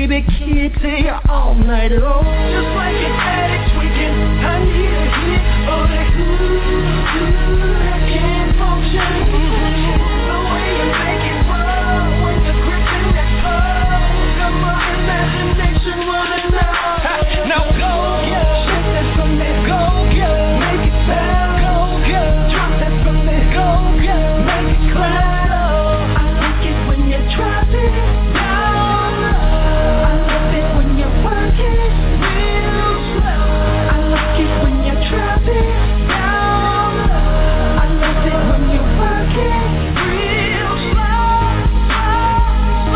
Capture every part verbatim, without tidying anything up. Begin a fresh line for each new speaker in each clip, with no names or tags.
baby, kids here all night long. Just like an addict tweaking, I need a hit. Oh, that good, good, I can't function. The way you make it roll when you're gripping that pole. Got my imagination running out. Now go, yeah, shake that from me, go, yeah, make it bounce, go, yeah, drop that from me, go, yeah, make it clap. I like it when you drop it down. I love it when you work it real slow. I like it when you drop it down. I love it when you work it real slow, slow,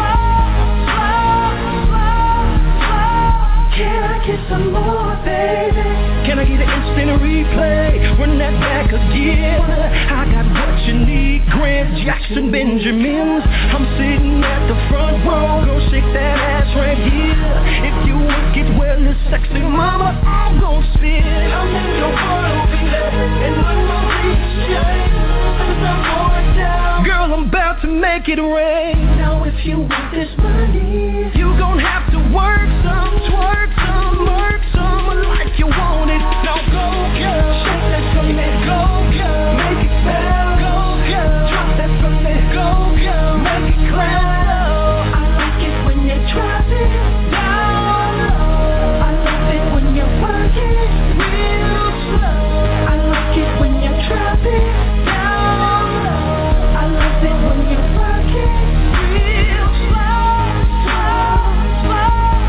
slow, slow, slow. Can I get some more, baby? Can I get an instant replay? Run that back again. I got what you need, Grant Jackson Benjamins. I'm sitting at the front row. Go shake that ass right here. If you work it well, it's sexy, mama, I'm gon' spit. I'm in your world over there, and I'm gonna reach you. Cause I'm going down. Girl, I'm about to make it rain. Now if you want this money, you gon' have to work some, twerk some, work some, like you want it. Now go, girl, shake that from me, go, girl, make it bounce, go, girl, drop that from me, go, girl, make it clap. I like it when you drop it down. I love it when you work it real slow. I like it when you drop it down. I love it when you work it real slow, slow, slow,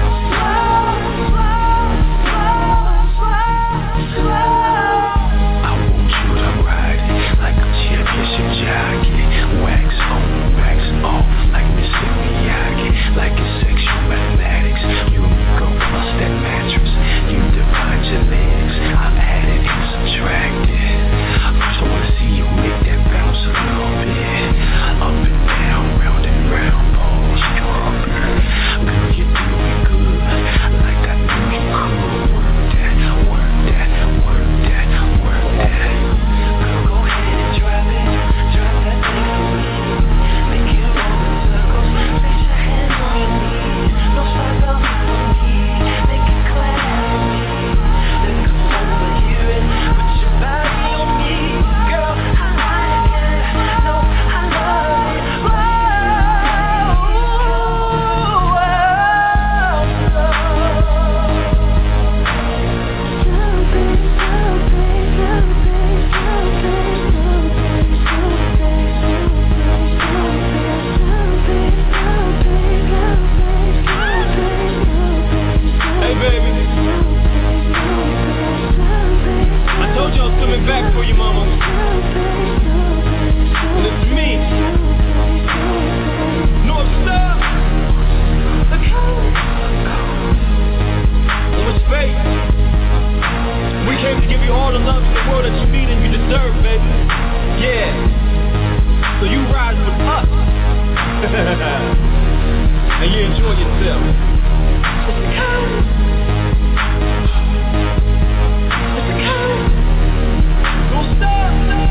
slow, slow, slow, slow. I want you to ride it like a championship jockey. Wax on, wax off like Mister Miyagi. Like it's sexual mathematics. You and me go plus that mattress. You divide your legs. I'm adding and subtracting. First I wanna see you make that bounce a little bit. Up and down, round and round, pause, drop it. Girl, you're doing good. Like I knew you could. Work that, work that, work that, work that. Girl, go ahead and drop it. Drop that thing for me. Make it roll in circles. Place your hands on your knees. Don't stop out for me. Make it clap for me. Then come over here and put your body on me. Girl, I like it. No, I love it. Whoa, hey baby, I told you I was coming back for you, mama. And it's me, North Star. And with faith, we came to give you all the love in the world that you need and you deserve, baby. Yeah. So you ride with us. And you enjoy yourself. It's coming. It's coming. Don't stop.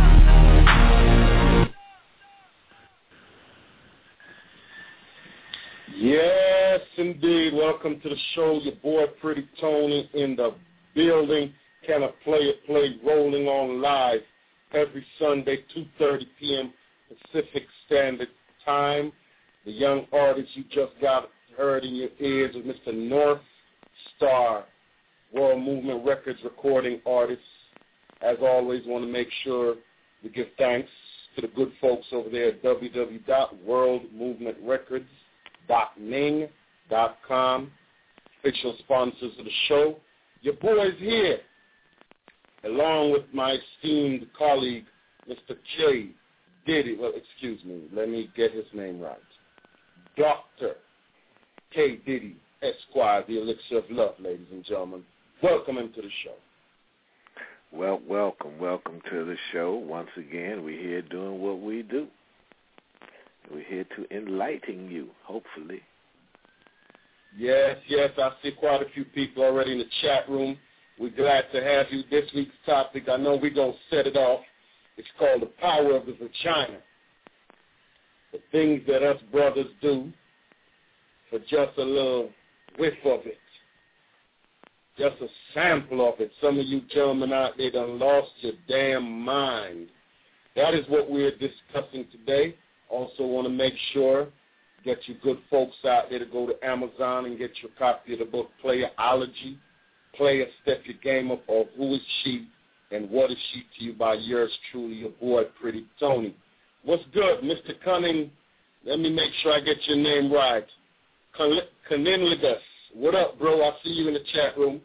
Yes, indeed. Welcome to the show. Your boy, Pretty Tony, in the building. Can I play it? Play rolling on live every Sunday, two thirty p.m. Pacific Standard Time. The young artist you just got heard in your ears is Mister North Star, World Movement Records recording artist. As always, want to make sure we give thanks to the good folks over there at w w w dot world movement records dot ning dot com, official sponsors of the show. Your boy's here, along with my esteemed colleague, Mister K. Diddy. Well, excuse me, let me get his name right. Doctor K. Diddy, Esquire, the Elixir of Love, ladies and gentlemen. Welcome into the show.
Well, welcome, welcome to the show. Once again, we're here doing what we do. We're here to enlighten you, hopefully.
Yes, yes, I see quite a few people already in the chat room. We're glad to have you. This week's topic, I know we're going to set it off. It's called the power of the vagina. The things that us brothers do for just a little whiff of it. Just a sample of it. Some of you gentlemen out there done lost your damn mind. That is what we're discussing today. Also want to make sure, get you good folks out there to go to Amazon and get your copy of the book, Playerology, Player Step Your Game Up, or Who Is She and What Is She to You by yours truly, your boy, Pretty Tony. What's good, Mister Cunning? Let me make sure I get your name right. Caninligus. What up, bro? I see you in the chat room.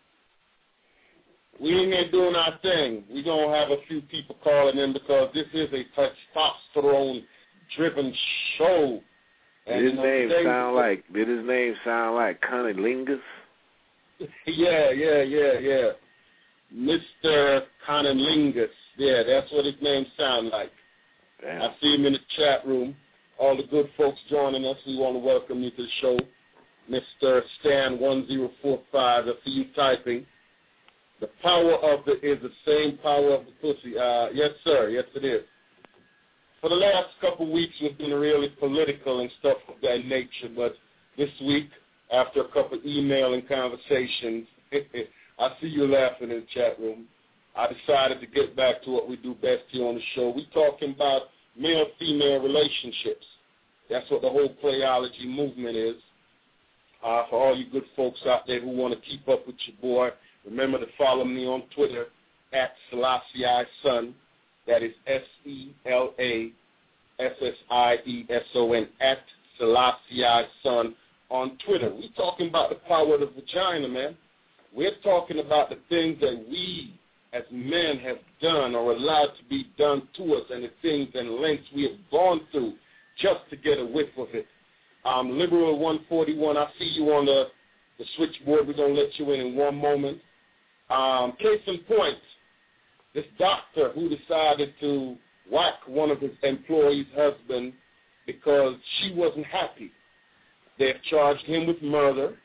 We ain't here doing our thing. We're going to have a few people calling in because this is a testosterone-driven show.
And did his name sound like, did his name sound like Cunnilingus?
Yeah, yeah, yeah, yeah. Mister Cunnilingus. Yeah, that's what his name sounds like.
Damn.
I see him in the chat room. All the good folks joining us, we want to welcome you to the show. Mister Stan one zero four five, I see you typing. The power of the is the same power of the pussy. Uh, yes, sir. Yes, it is. For the last couple of weeks, we've been really political and stuff of that nature, but this week, after a couple of email and conversations, I see you laughing in the chat room, I decided to get back to what we do best here on the show. We're talking about male-female relationships. That's what the whole Playology movement is. Uh, for all you good folks out there who want to keep up with your boy, remember to follow me on Twitter at Selassie Son. That is S E L A S S I E S O N, at Selassie Son on Twitter. We're talking about the power of the vagina, man. We're talking about the things that we as men have done or allowed to be done to us and the things and lengths we have gone through just to get a whiff of it. Um, Liberal one forty-one, I see you on the, the switchboard. We're going to let you in in one moment. Um, case in point, this doctor who decided to whack one of his employees' husband because she wasn't happy. They've charged him with murder,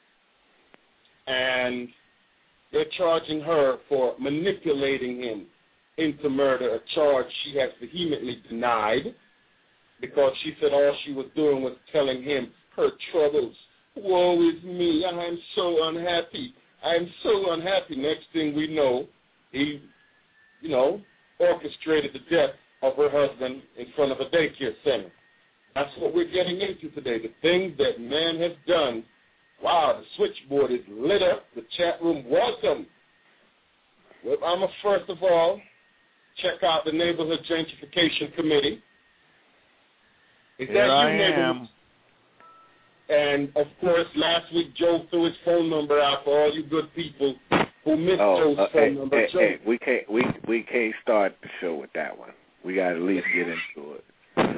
and they're charging her for manipulating him into murder, a charge she has vehemently denied because she said all she was doing was telling him her troubles. Woe is me. I'm so unhappy. I'm so unhappy. Next thing we know, he, you know, orchestrated the death of her husband in front of a daycare center. That's what we're getting into today, the things that man has done. Wow, the switchboard is lit up. The chat room, welcome. Well, I'm a, first of all, check out the Neighborhood Gentrification Committee. Is
Here
that
I
you,
am.
And, of course, last week Joe threw his phone number out for all you good people who missed
oh,
Joe's
uh,
phone
hey,
number.
Hey,
Joe.
hey, we can't we we can't start the show with that one. We got to at least get into it.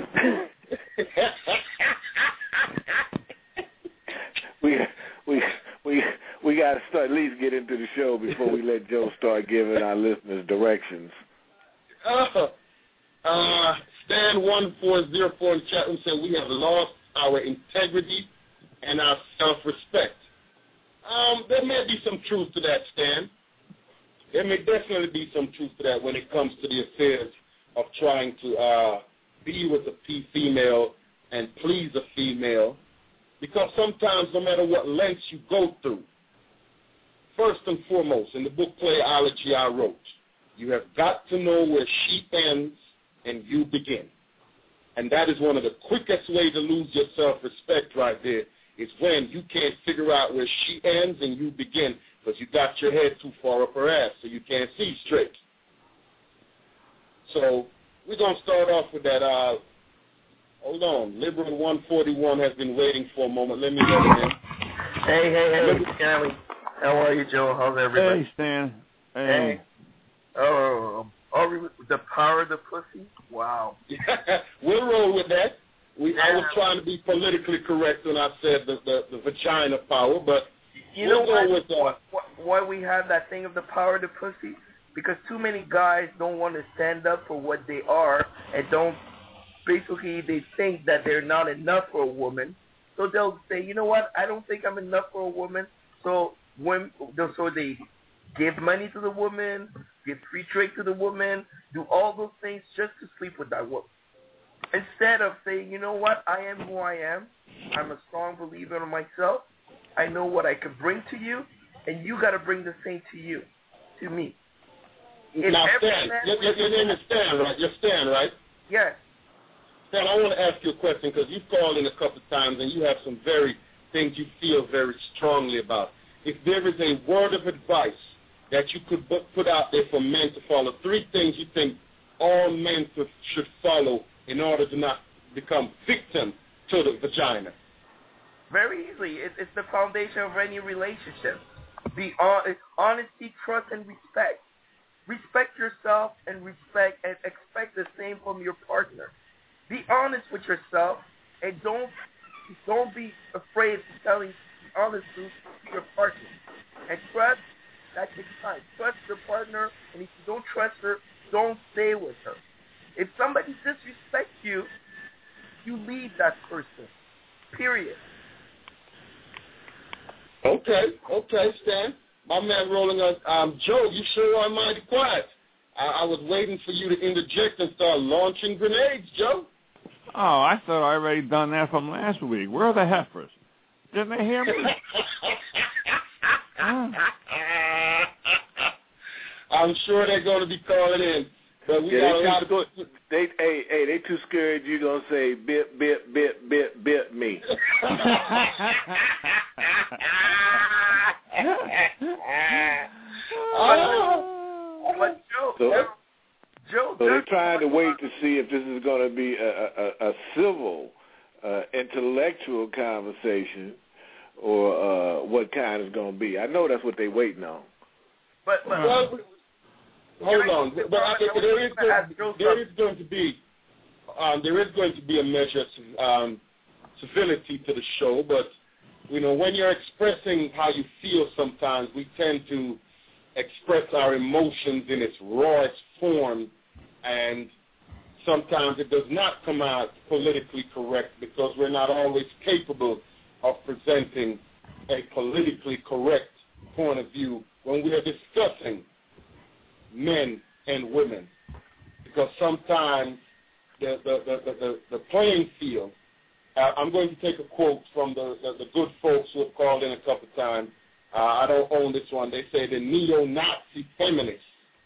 we we we we got to start at least get into the show before we let Joe start giving our listeners directions.
Uh, uh, Stan one four zero four in the chat room said we have lost our integrity and our self-respect. Um, there may be some truth to that, Stan. There may definitely be some truth to that when it comes to the affairs of trying to uh, be with a female and please a female, because sometimes no matter what lengths you go through, first and foremost, in the book Playology I wrote, you have got to know where she ends and you begin. And that is one of the quickest ways to lose your self-respect right there, is when you can't figure out where she ends and you begin because you got your head too far up her ass so you can't see straight. So we're going to start off with that. Uh, hold on. Liberal one forty-one has been waiting for a moment. Let me get him in.
Hey, hey, hey, Stanley. How are you, Joe? How's everybody?
Hey, Stan. Hey.
Hey. Oh, are we with the power of the pussy? Wow.
We'll roll with that. We, I was trying to be politically correct when I said the, the, the vagina power, but
you
we'll
know
go
what,
with uh,
why, why we have that thing of the power of the pussy? Because too many guys don't want to stand up for what they are and don't, basically they think that they're not enough for a woman. So they'll say, you know what, I don't think I'm enough for a woman. So when, so they give money to the woman, give free trade to the woman, do all those things just to sleep with that woman. Instead of saying, you know what, I am who I am. I'm a strong believer in myself. I know what I can bring to you, and you got to bring the same to you, to me. If
now,
every
Stan,
man
your, your, your name is Stan, right? You're Stan, right?
Yes.
Stan, I want to ask you a question because you've called in a couple of times and you have some very things you feel very strongly about. If there is a word of advice that you could put out there for men to follow, three things you think all men should follow in order to not become victim to the vagina.
Very easily. It, it's the foundation of any relationship. Be on, honesty, trust, and respect. Respect yourself and respect and expect the same from your partner. Be honest with yourself and don't don't be afraid of telling the honest truth to your partner. And trust, that takes time. Trust your partner, and if you don't trust her, don't stay with her. If somebody disrespects you, you leave that person. Period.
Okay, okay, Stan. My man rolling on. Um, Joe, you sure are mighty quiet. I, I was waiting for you to interject and start launching grenades, Joe.
Oh, I thought I already done that from last week. Where are the heifers? Didn't they hear me? oh.
I'm sure they're going to be calling in. But we
yeah,
got a lot
too,
of
they, hey, hey, they too scared you're going to say, bit, bit, bit, bit, bit me.
oh. But Joe,
so,
Joe, Joe
so they're trying to wait to see if this is going to be a, a, a civil, uh, intellectual conversation or uh, what kind it's going to be. I know that's what they're waiting on.
But, but
well, hold on. But, but I, there, is going, there is going to be um, there is going to be a measure of um, civility to the show. But you know, when you're expressing how you feel, sometimes we tend to express our emotions in its rawest form, and sometimes it does not come out politically correct because we're not always capable of presenting a politically correct point of view when we are discussing men and women, because sometimes the the, the, the, the playing field, uh, I'm going to take a quote from the, the, the good folks who have called in a couple of times. Uh, I don't own this one. They say the neo-Nazi feminists.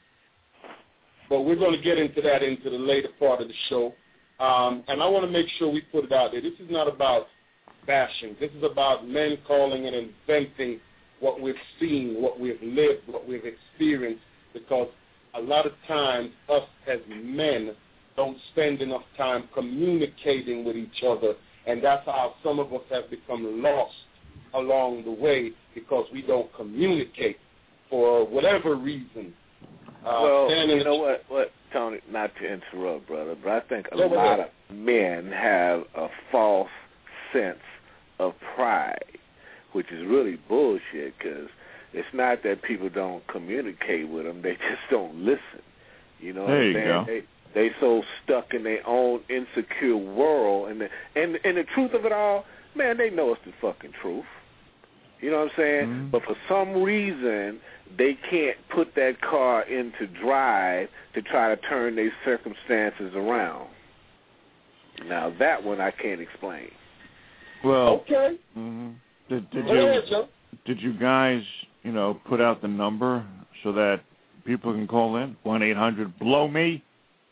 But we're going to get into that into the later part of the show. Um, and I want to make sure we put it out there. This is not about bashing. This is about men calling and inventing what we've seen, what we've lived, what we've experienced, because a lot of times us as men don't spend enough time communicating with each other, and that's how some of us have become lost along the way, because we don't communicate for whatever reason. Uh,
well, you know what, what, Tony, not to interrupt, brother, but I think a
Go
lot
ahead.
of men have a false sense of pride, which is really bullshit, because it's not that people don't communicate with them, they just don't listen. You know what I'm saying? Go. They, they so stuck in their own insecure world, and the, and and the truth of it all, man, they know it's the fucking truth. You know what I'm saying? Mm-hmm. But for some reason, they can't put that car into drive to try to turn their circumstances around. Now, that one I can't explain.
Well,
okay.
Mm-hmm. Did, did you did you guys, you know, put out the number so that people can call in? one eight hundred blow me?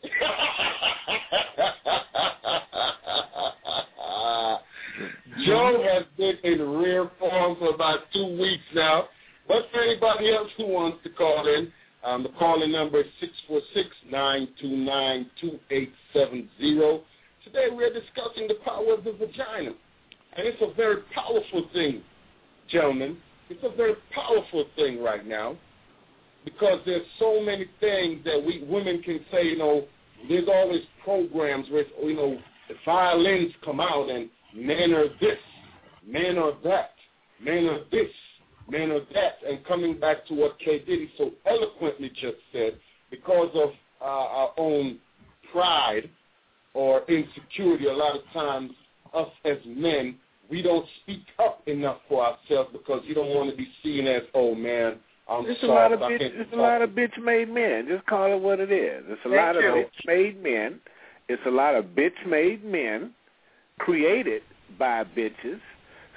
Joe has been in rare form for about two weeks now. But for anybody else who wants to call in, um, the calling number is six four six, nine two nine, two eight seven zero. Today we're discussing the power of the vagina. And it's a very powerful thing, gentlemen. It's a very powerful thing right now, because there's so many things that we women can say. You know, there's always programs where, you know, the violins come out and men are this, men are that, men are this, men are that. And coming back to what K. Diddy so eloquently just said, because of uh, our own pride or insecurity, a lot of times us as men, we don't speak up enough for ourselves because you don't want to be seen as, oh, man, I'm
it's
soft.
A lot of bitch, it's a lot of bitch-made men. Just call it what it is. It's a
Thank
lot
you.
of bitch-made men. It's a lot of bitch-made men created by bitches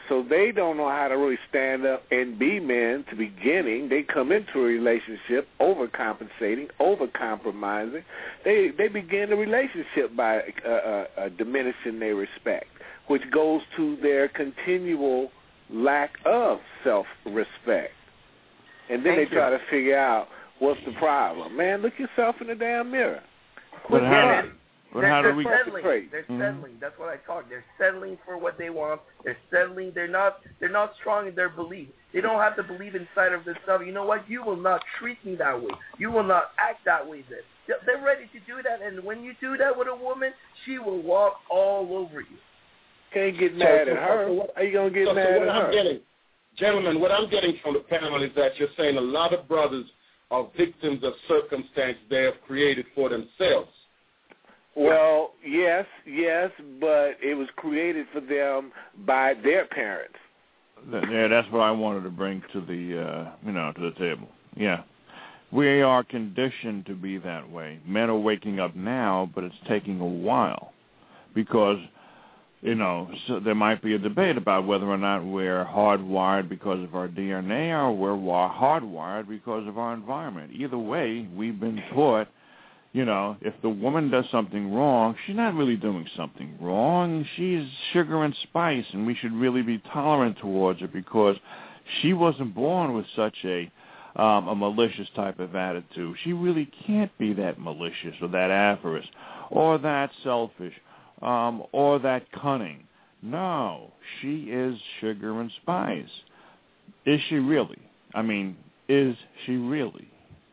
So they don't know how to really stand up and be men to beginning. They come into a relationship overcompensating, overcompromising. They they begin the relationship by uh, uh, uh, diminishing their respect, which goes to their continual lack of self-respect. And then
Thank
they
you.
try to figure out what's the problem. Man, look yourself in the damn mirror.
But
Quit
how,
running.
but
they're
how do
they're
we...
settling.
Great.
They're
Mhm.
settling. That's what I talk. They're settling for what they want. They're settling. They're not. They're not strong in their belief. They don't have to believe inside of themselves. You know what? You will not treat me that way. You will not act that way. Then they're ready to do that. And when you do that with a woman, she will walk all over you.
Can't get mad
So-
at her.
so what-
How you gonna get
So,
mad
so what
at
I'm
her?
getting, gentlemen, what I'm getting from the panel is that you're saying a lot of brothers are victims of circumstances they have created for themselves.
Well, yes, yes, but it was created for them by their parents.
Th- Yeah, that's what I wanted to bring to the, uh, you know, to the table. Yeah. We are conditioned to be that way. Men are waking up now, but it's taking a while because, you know, so there might be a debate about whether or not we're hardwired because of our D N A or we're wa- hardwired because of our environment. Either way, we've been taught, you know, if the woman does something wrong, she's not really doing something wrong. She's sugar and spice, and we should really be tolerant towards her because she wasn't born with such a um, a malicious type of attitude. She really can't be that malicious or that avarice or that selfish um, or that cunning. No, she is sugar and spice. Is she really? I mean, is she really?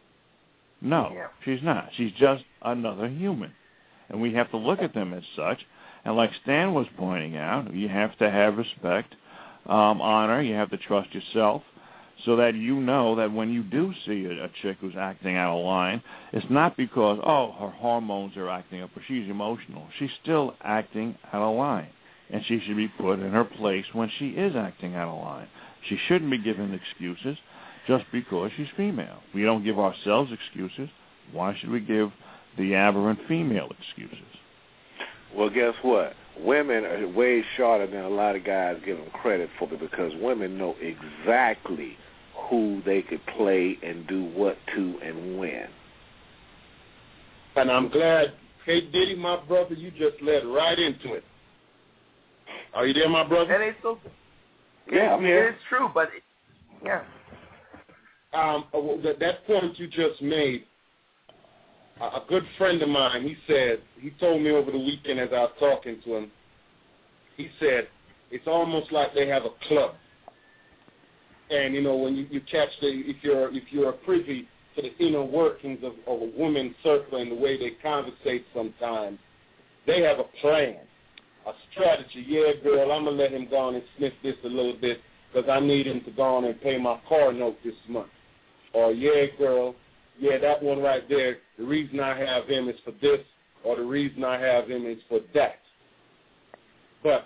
No,
Yeah.
she's not. She's just another human. And we have to look at them as such. And like Stan was pointing out, you have to have respect, um, honor. You have to trust yourself so that you know that when you do see a, a chick who's acting out of line, it's not because, oh, her hormones are acting up or she's emotional. She's still acting out of line. And she should be put in her place when she is acting out of line. She shouldn't be given excuses just because she's female. We don't give ourselves excuses. Why should we give the aberrant female excuses?
Well, guess what? Women are way shorter than a lot of guys give them credit for because women know exactly who they could play and do what to and when.
And I'm glad, hey, Diddy, my brother, you just led right into it. Are you there, my brother?
And it's so.
Yeah, I'm here.
It's true, but it, yeah.
Um, that, that point you just made, a, a good friend of mine, he said, he told me over the weekend as I was talking to him, he said, it's almost like they have a club. And, you know, when you, you catch the, if you're, if you're privy to the inner workings of, of a woman's circle and the way they conversate sometimes, they have a plan, a strategy. Yeah, girl, I'm going to let him go on and sniff this a little bit because I need him to go on and pay my car note this month. Or, yeah, girl, yeah, that one right there, the reason I have him is for this, or the reason I have him is for that. But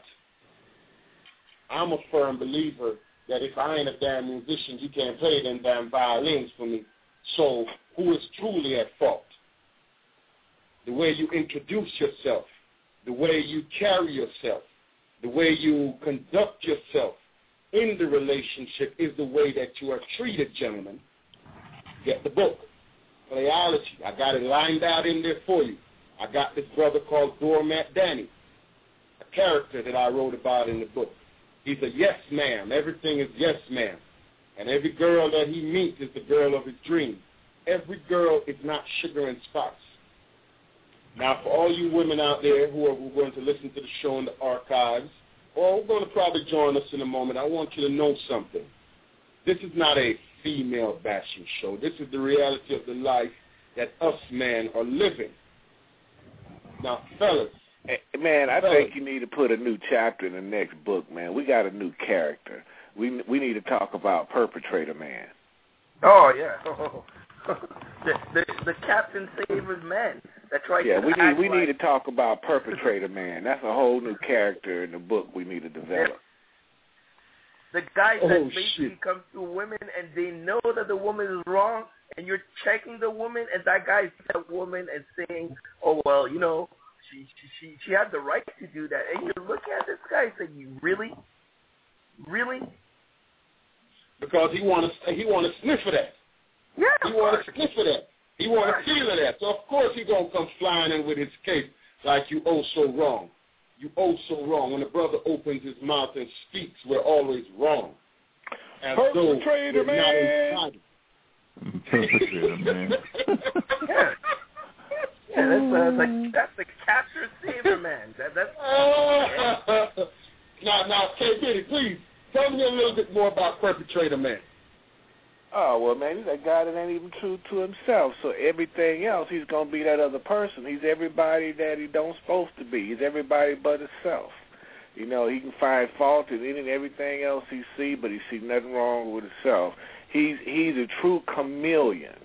I'm a firm believer that if I ain't a damn musician, you can't play them damn violins for me. So who is truly at fault? The way you introduce yourself, the way you carry yourself, the way you conduct yourself in the relationship is the way that you are treated, gentlemen. Get the book, Playology. I got it lined out in there for you. I got this brother called Doormat Danny, a character that I wrote about in the book. He's a yes ma'am. Everything is yes ma'am. And every girl that he meets is the girl of his dreams. Every girl is not sugar and spice. Now, for all you women out there who are going to listen to the show in the archives, or who are going to probably join us in a moment, I want you to know something. This is not a female bashing show. This is the reality of the life that us men are living. Now, fellas.
Hey, man, I
fellas,
think you need to put a new chapter in the next book, man. We got a new character. We we need to talk about Perpetrator Man.
Oh, yeah. the, the the Captain Savers man that tried
yeah,
to
we need
act
we
like...
need to talk about Perpetrator Man. That's a whole new character in the book we need to develop.
The guy
Oh,
that basically
shit.
comes to a woman and they know that the woman is wrong, and you're checking the woman, and that guy's that woman and saying, "Oh well, you know, she she she, she had the right to do that." And you're looking at this guy and saying, "You really?" Really?
Because he want to he want to sniff of that.
Yeah.
He want to sniff of that. He want to feel of that. So of course he gonna come flying in with his cape like you oh so wrong. You oh so wrong. When the brother opens his mouth and speaks, we're always wrong. As though we're not entitled.
Perpetrator, man.
Yeah. Yeah, that's uh, like that's the capture saver man. That that's.
Uh, now, now, K. Biddy, please tell me a little bit more about perpetrator man.
Oh, well, man, he's a guy that ain't even true to himself. So everything else, he's going to be that other person. He's everybody that he don't supposed to be. He's everybody but himself. You know, he can find fault in any and everything else he see, but he see nothing wrong with himself. He's he's a true chameleon.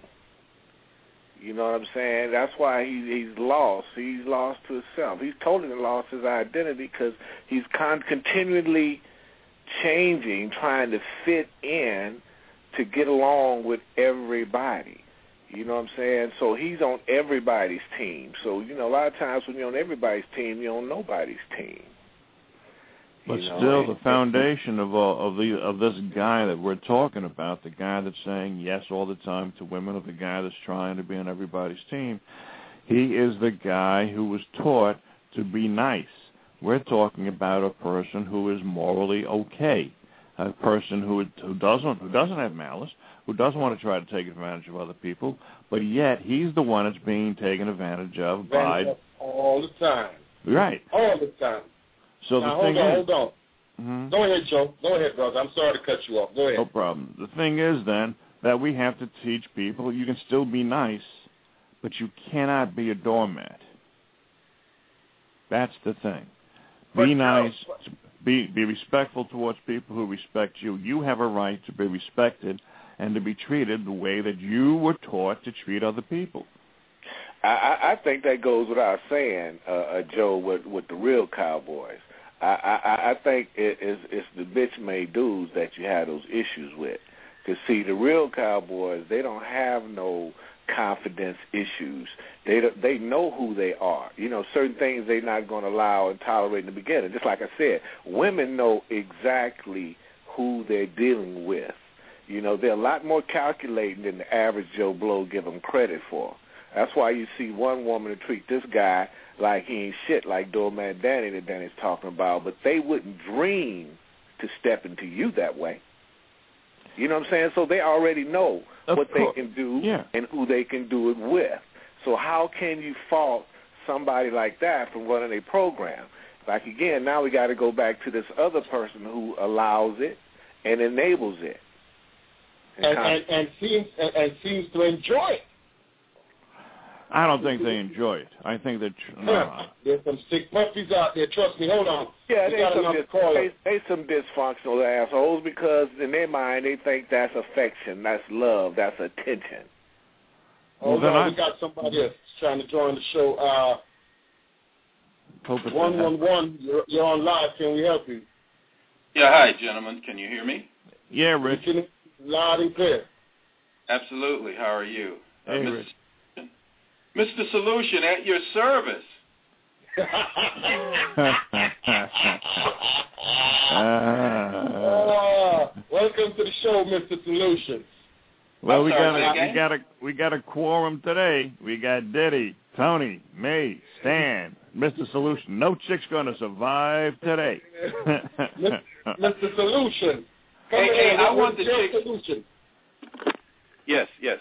You know what I'm saying? That's why he, he's lost. He's lost to himself. He's totally lost his identity because he's con- continually changing, trying to fit in to get along with everybody. You know what I'm saying? So he's on everybody's team. So, you know, a lot of times when you're on everybody's team, you're on nobody's team.
But
you know,
still,
and,
the foundation of all, of the of this guy that we're talking about, the guy that's saying yes all the time to women, or the guy that's trying to be on everybody's team, he is the guy who was taught to be nice. We're talking about a person who is morally okay, a person who who doesn't who doesn't have malice, who doesn't want to try to take advantage of other people, but yet he's the one that's being taken advantage of by
all the time.
Right.
All the time.
So
now,
the thing
hold on,
is,
hold on.
Mm-hmm.
Go ahead, Joe. Go ahead, brother. I'm sorry to cut you off. Go ahead.
No problem. The thing is, then, that we have to teach people you can still be nice, but you cannot be a doormat. That's the thing.
But
be
no,
nice.
but-
Be be respectful towards people who respect you. You have a right to be respected and to be treated the way that you were taught to treat other people.
I, I think that goes without saying, uh, uh, Joe, with, with the real cowboys. I, I, I think it, it's, it's the bitch-made dudes that you have those issues with. Because, see, the real cowboys, they don't have no confidence issues. They they know who they are. You know, certain things they're not going to allow and tolerate in the beginning. Just like I said, women know exactly who they're dealing with. You know, they're a lot more calculating than the average Joe Blow give them credit for. That's why you see one woman to treat this guy like he ain't shit, like Doorman Danny that Danny's talking about, but they wouldn't dream to step into you that way. You know what I'm saying? So they already know
Of
what
course.
they can do
Yeah.
and who they can do it with. So how can you fault somebody like that from running a program? Like, again, now we got to go back to this other person who allows it and enables it.
And, and, and, and, seems, and, and seems to enjoy it.
I don't think they enjoy it. I think that no.
There's some sick puppies out there. Trust me. Hold on.
Yeah,
we
they
got
some,
another
dis-
caller.
they, they some dysfunctional assholes because in their mind they think that's affection, that's love, that's attention.
Hold
Well,
on.
I,
We got somebody else trying to join the show. Uh,
hope it's
one one one. You're you're on live. Can we help you?
Yeah, hi, gentlemen. Can you hear me?
Yeah, Rich.
We can loud and clear.
Absolutely. How are you? Uh,
Hey,
Mister
Rich.
Mister Solution, at your service.
uh, welcome to the show, Mister Solution.
Well, we
I'm sorry,
got
say
a,
again?
we got a we got a quorum today. We got Diddy, Tony, me, Stan, Mister Solution. No chick's gonna survive today.
Mister Solution. Come
Hey,
in.
hey, I
What
want
is
the
your
chick-
solution?
Yes, yes.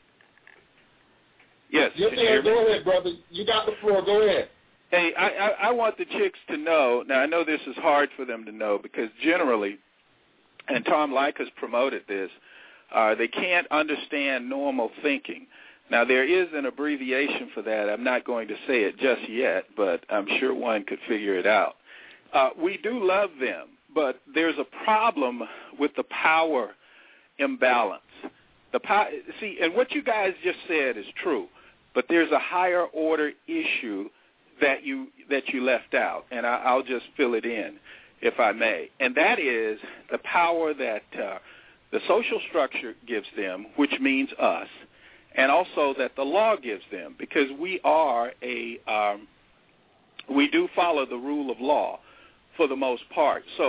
Yes.
Yes,
can you hear
sir.
me?
Go ahead, brother. You got the floor. Go ahead.
Hey, I, I, I want the chicks to know, now I know this is hard for them to know because generally, and Tom Likas promoted this, uh, they can't understand normal thinking. Now, there is an abbreviation for that. I'm not going to say it just yet, but I'm sure one could figure it out. Uh, we do love them, but there's a problem with the power imbalance. The power, see, and what you guys just said is true, but there's a higher order issue that you that you left out, and I, I'll just fill it in, if I may. And that is the power that uh, the social structure gives them, which means us, and also that the law gives them, because we are a um, we do follow the rule of law for the most part. So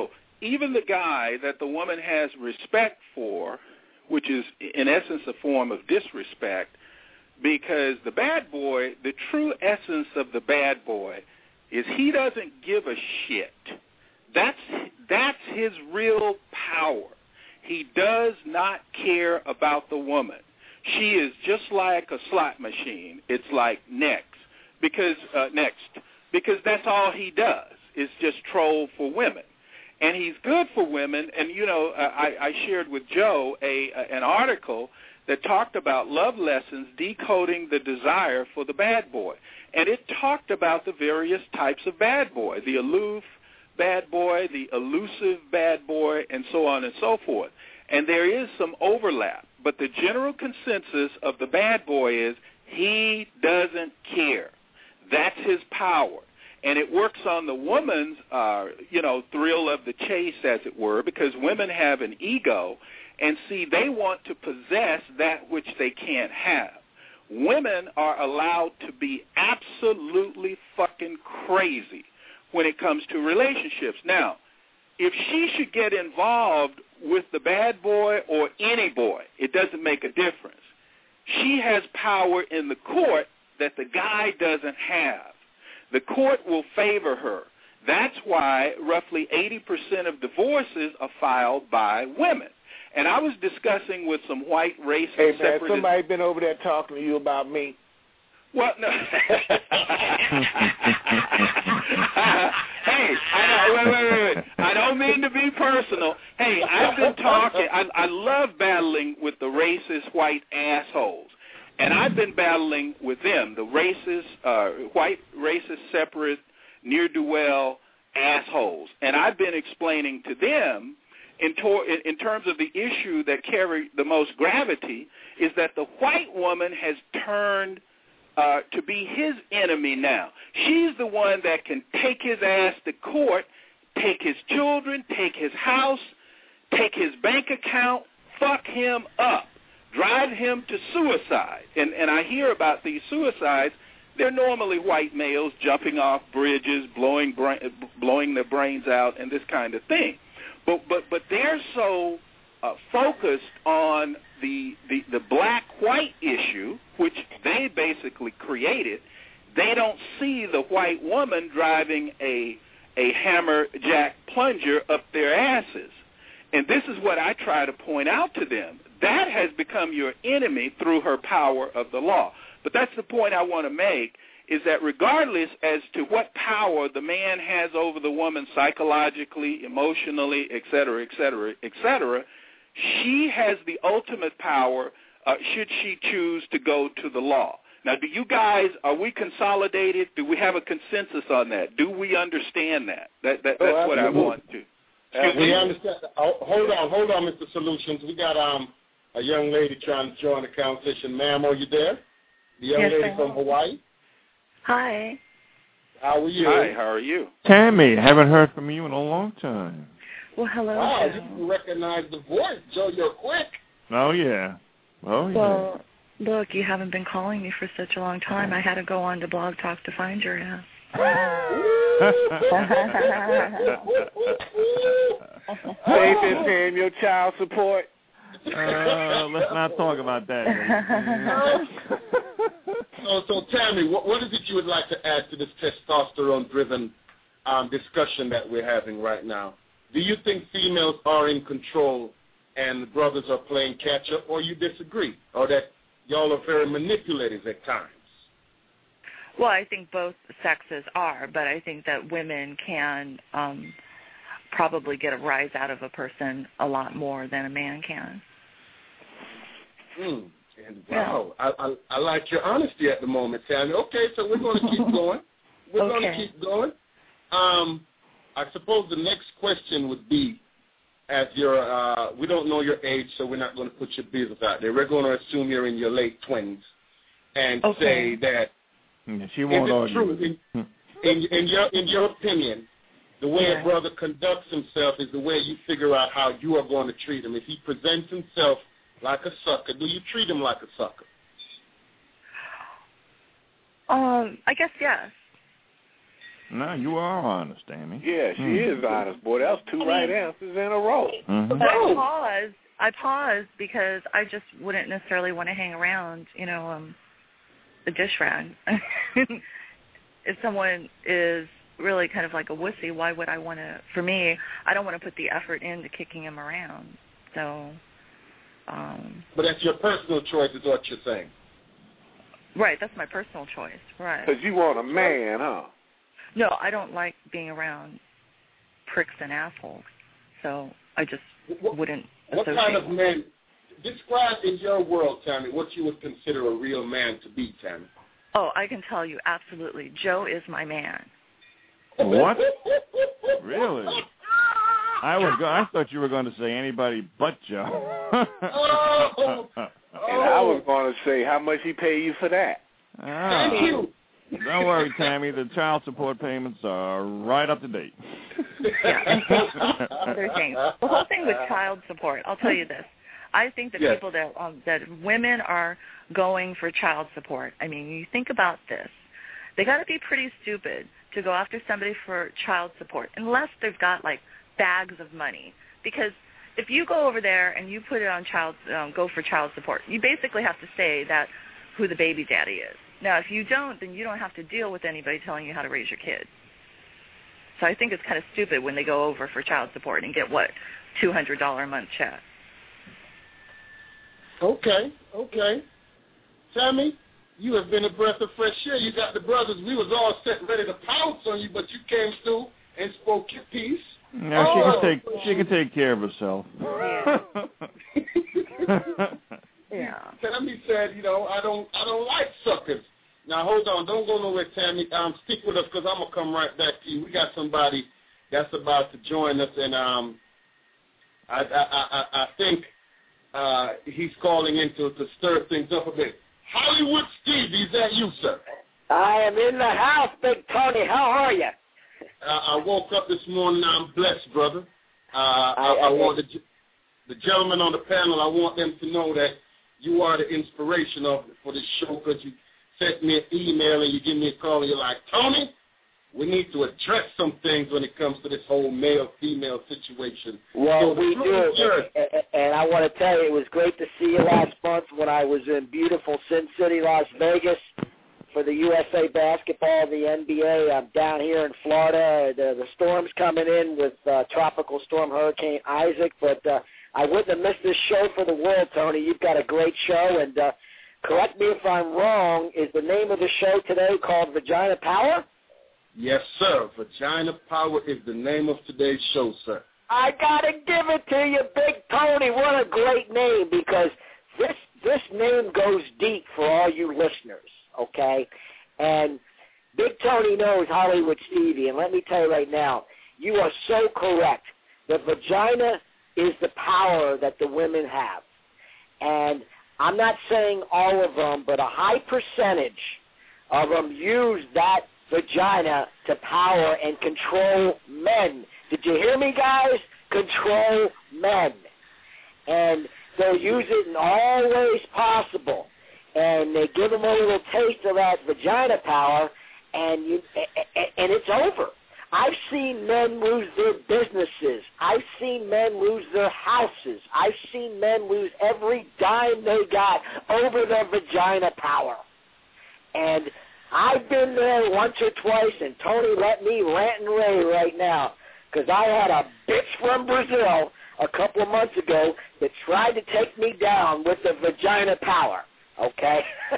even the guy that the woman has respect for, which is in essence a form of disrespect, because the bad boy, the true essence of the bad boy is he doesn't give a shit. That's that's his real power. He does not care about the woman. She is just like a slot machine. It's like next, because uh, next, because that's all he does is just troll for women. And he's good for women. And, you know, uh, I, I shared with Joe a, a an article that talked about love lessons decoding the desire for the bad boy. And it talked about the various types of bad boy, the aloof bad boy, the elusive bad boy, and so on and so forth. And there is some overlap. But the general consensus of the bad boy is he doesn't care. That's his power. And it works on the woman's, uh, you know, thrill of the chase, as it were, because women have an ego, and see, they want to possess that which they can't have. Women are allowed to be absolutely fucking crazy when it comes to relationships. Now, if she should get involved with the bad boy or any boy, it doesn't make a difference. She has power in the court that the guy doesn't have. The court will favor her. That's why roughly eighty percent of divorces are filed by women. And I was discussing with some white racist
Hey, man,
separatists.
somebody been over there talking to you about me?
What? No. Hey, I know, wait, wait, wait, wait. I don't mean to be personal. Hey, I've been talking. I, I love battling with the racist white assholes. And I've been battling with them, the racist, uh, white racist separate, ne'er-do-well assholes. And I've been explaining to them, in, tor- in terms of the issue that carried the most gravity, is that the white woman has turned uh, to be his enemy now. She's the one that can take his ass to court, take his children, take his house, take his bank account, fuck him up, drive him to suicide. And, and I hear about these suicides. They're normally white males jumping off bridges, blowing bra- blowing their brains out, and this kind of thing. But but but they're so uh, focused on the, the the black-white issue, which they basically created. They don't see the white woman driving a a hammer-jack plunger up their asses. And this is what I try to point out to them. That has become your enemy through her power of the law. But that's the point I want to make, is that regardless as to what power the man has over the woman psychologically, emotionally, et cetera, et cetera, et cetera, she has the ultimate power uh, should she choose to go to the law. Now, do you guys, are we consolidated? Do we have a consensus on that? Do we understand that? that, that that's
oh,
what I want to.
Excuse we me. understand. Oh, hold on, hold on, Mister Solutions. We got um a young lady trying to join the conversation. Ma'am, are you there? The young
yes,
lady from Hawaii.
Hi.
How are you?
Hi, how are you?
Tammy, haven't heard from you in a long time.
Well, hello.
Wow,
Joe.
you can recognize the voice, Joe. You're quick.
Oh, yeah. Oh, yeah.
Well, look, you haven't been calling me for such a long time. I had to go on to Blog Talk to find your ass.
Faith is paying your child support.
Uh, let's not talk about that.
so, so Tammy, what, what is it you would like to add to this testosterone-driven um, discussion that we're having right now? Do you think females are in control and the brothers are playing catch-up, or you disagree, or that y'all are very manipulative at times?
Well, I think both sexes are, but I think that women can um, probably get a rise out of a person a lot more than a man can.
Mm. And wow, yeah. I, I, I like your honesty at the moment, Tammy. Okay, so we're going to keep going. We're okay. going to keep going. Um, I suppose the next question would be, as you're, uh, we don't know your age, so we're not going to put your business out there. We're going to assume you're in your late twenties and
okay.
say that,
yeah, she won't
is it true, in, in, in, your, in your opinion, the way
yeah.
a brother conducts himself is the way you figure out how you are going to treat him. If he presents himself like a sucker, do you treat him like a sucker?
Um, I guess yes.
No, you are honest, Amy.
Yeah, she
mm.
is honest, boy. That was two
I
right
mean,
answers in a row.
Mm-hmm.
But I paused. I paused because I just wouldn't necessarily want to hang around, you know, um, the dish rag. If someone is really kind of like a wussy, why would I want to? For me, I don't want to put the effort into kicking him around. So. Um,
but that's your personal choice, is what you're saying.
Right, that's my personal choice. Right.
Because you want a man, huh?
No, I don't like being around pricks and assholes. So I just
what,
wouldn't.
What kind of man? Describe in your world, Tammy, what you would consider a real man to be, Tammy.
Oh, I can tell you absolutely. Joe is my man.
What? Really? I was. Go- I thought you were going to say anybody but Joe.
oh,
and I was going to say how much he pay you for that.
Ah,
Thank you.
Don't worry, Tammy. The child support payments are right up to date.
Yeah. Other things. The whole thing with child support. I'll tell you this. I think that
yes.
people that um, that women are going for child support. I mean, you think about this. They got to be pretty stupid to go after somebody for child support, unless they've got like bags of money. Because if you go over there and you put it on child, um, go for child support, you basically have to say that who the baby daddy is. Now, if you don't, then you don't have to deal with anybody telling you how to raise your kids. So I think it's kind of stupid when they go over for child support and get, what, two hundred dollars a month check.
Okay, okay. Tammy, you have been a breath of fresh air. You got the brothers. We was all set ready to pounce on you, but you came through and spoke your piece.
No,
oh.
she can take she can take care of herself.
Yeah. Yeah.
Tammy said, you know, I don't I don't like suckers. Now hold on, don't go nowhere, Tammy. Um, stick with us because I'm gonna come right back to you. We got somebody that's about to join us, and um, I I I, I think uh, he's calling in to, to stir things up a bit. Hollywood Stevie, is that you, sir?
I am in the house, Big Tony. How are you?
Uh, I woke up this morning. I'm blessed, brother. Uh, I, I, I want the, the gentlemen on the panel, I want them to know that you are the inspiration of for this show because you sent me an email and you give me a call and you're like, Tony, we need to address some things when it comes to this whole male-female situation.
Well,
so
we do, and, and I want to tell you, it was great to see you last month when I was in beautiful Sin City, Las Vegas, for the U S A Basketball, the N B A. I'm down here in Florida. The, the storm's coming in with uh, Tropical Storm Hurricane Isaac, but uh, I wouldn't have missed this show for the world, Tony. You've got a great show, and uh, correct me if I'm wrong, is the name of the show today called Vagina Power?
Yes, sir. Vagina Power is the name of today's show, sir.
I got to give it to you, Big Tony. What a great name, because this this name goes deep for all you listeners, okay? And Big Tony knows Hollywood Stevie, and let me tell you right now, you are so correct. The vagina is the power that the women have. And I'm not saying all of them, but a high percentage of them use that vagina to power and control men. Did you hear me, guys? Control men. And they'll use it in all ways possible. And they give them a little taste of that vagina power, and you, and it's over. I've seen men lose their businesses. I've seen men lose their houses. I've seen men lose every dime they got over the vagina power. And I've been there once or twice, and Tony let me rant and rave right now, because I had a bitch from Brazil a couple of months ago that tried to take me down with the vagina power, okay?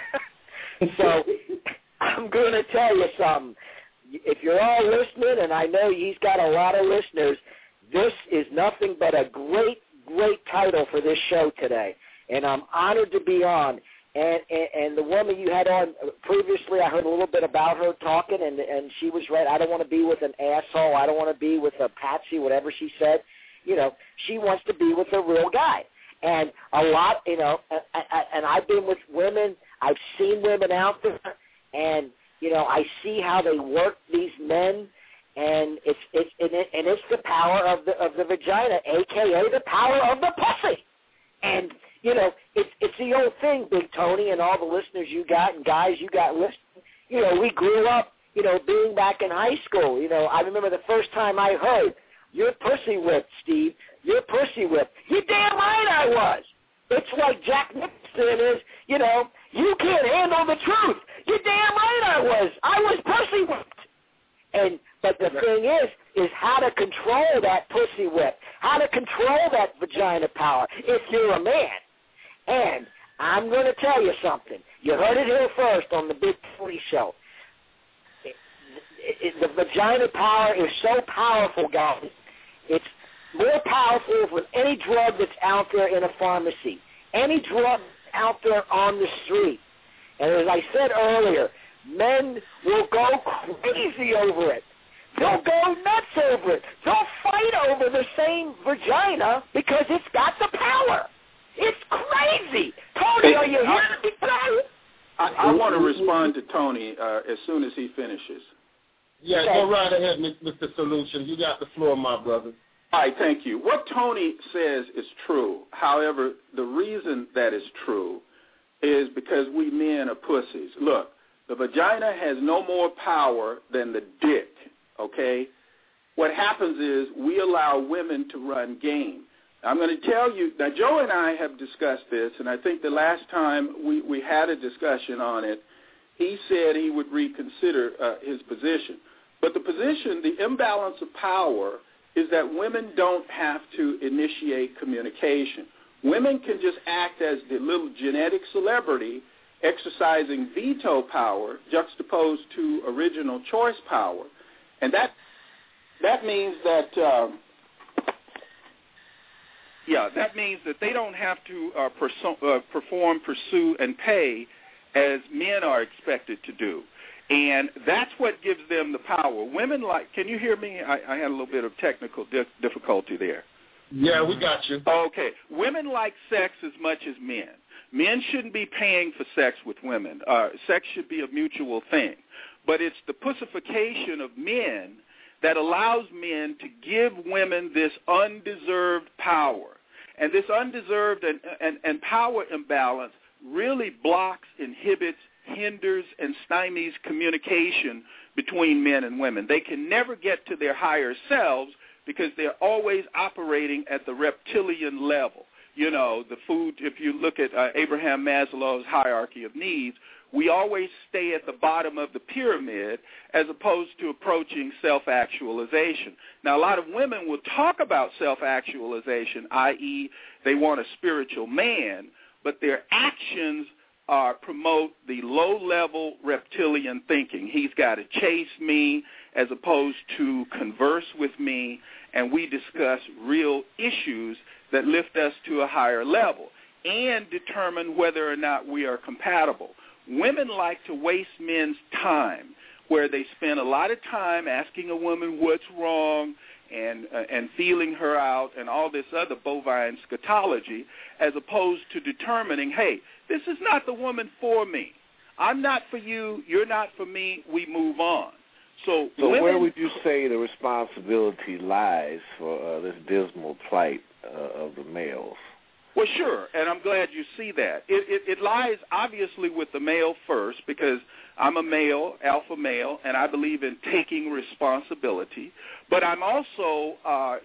So I'm going to tell you something. If you're all listening, and I know he's got a lot of listeners, this is nothing but a great, great title for this show today, and I'm honored to be on. And, and and the woman you had on previously, I heard a little bit about her talking, and and she was right. I don't want to be with an asshole. I don't want to be with a patsy, whatever she said. You know, she wants to be with a real guy. And a lot, you know, and, and I've been with women. I've seen women out there, and you know, I see how they work these men, and it's it's and, it, and it's the power of the of the vagina, aka the power of the pussy. And you know, it's it's the old thing, Big Tony, and all the listeners you got and guys you got listening. You know, we grew up you know, being back in high school, you know, I remember the first time I heard, you're pussy whipped, Steve. You're pussy whipped. You damn right I was. It's like Jack Nicholson is, you know, you can't handle the truth. You damn right I was. I was pussy whipped. And but the thing is, is how to control that pussy whip, how to control that vagina power if you're a man. And I'm going to tell you something. You heard it here first on the Big Tony Show. It, it, it, the vagina power is so powerful, guys. It's more powerful than any drug that's out there in a pharmacy, any drug out there on the street. And as I said earlier, men will go crazy over it. They'll go nuts over it. They'll fight over the same vagina because it's got the power. It's crazy. Tony, are you hearing me today?
I, I want to respond to Tony uh, as soon as he finishes.
Yeah,
Okay.
go right ahead, Mister Solution. You got the floor, my brother.
All right, thank you. What Tony says is true. However, the reason that is true is because we men are pussies. Look, the vagina has no more power than the dick, okay? What happens is we allow women to run game. I'm going to tell you, now Joe and I have discussed this, and I think the last time we, we had a discussion on it, he said he would reconsider uh, his position. But the position, the imbalance of power, is that women don't have to initiate communication. Women can just act as the little genetic celebrity exercising veto power juxtaposed to original choice power. And that that means that, um, yeah, that means that they don't have to uh, perso- uh, perform, pursue, and pay as men are expected to do. And that's what gives them the power. Women like, can you hear me? I, I had a little bit of technical di- difficulty there.
Yeah, we got you.
Okay. Women like sex as much as men. Men shouldn't be paying for sex with women. Uh, sex should be a mutual thing. But it's the pussification of men that allows men to give women this undeserved power. And this undeserved and, and, and power imbalance really blocks, inhibits, hinders, and stymies communication between men and women. They can never get to their higher selves because they're always operating at the reptilian level. You know, the food, if you look at uh, Abraham Maslow's hierarchy of needs, we always stay at the bottom of the pyramid as opposed to approaching self-actualization. Now, a lot of women will talk about self-actualization, that is they want a spiritual man, but their actions uh, promote the low-level reptilian thinking. He's got to chase me as opposed to converse with me, and we discuss real issues that lift us to a higher level and determine whether or not we are compatible. Women like to waste men's time, where they spend a lot of time asking a woman what's wrong and uh, and feeling her out and all this other bovine scatology, as opposed to determining, hey, this is not the woman for me. I'm not for you. You're not for me. We move on. So,
so
women,
where would you say the responsibility lies for uh, this dismal plight uh, of the males?
Well, sure, and I'm glad you see that. It, it, it lies obviously with the male first, because I'm a male, alpha male, and I believe in taking responsibility. But I'm also uh,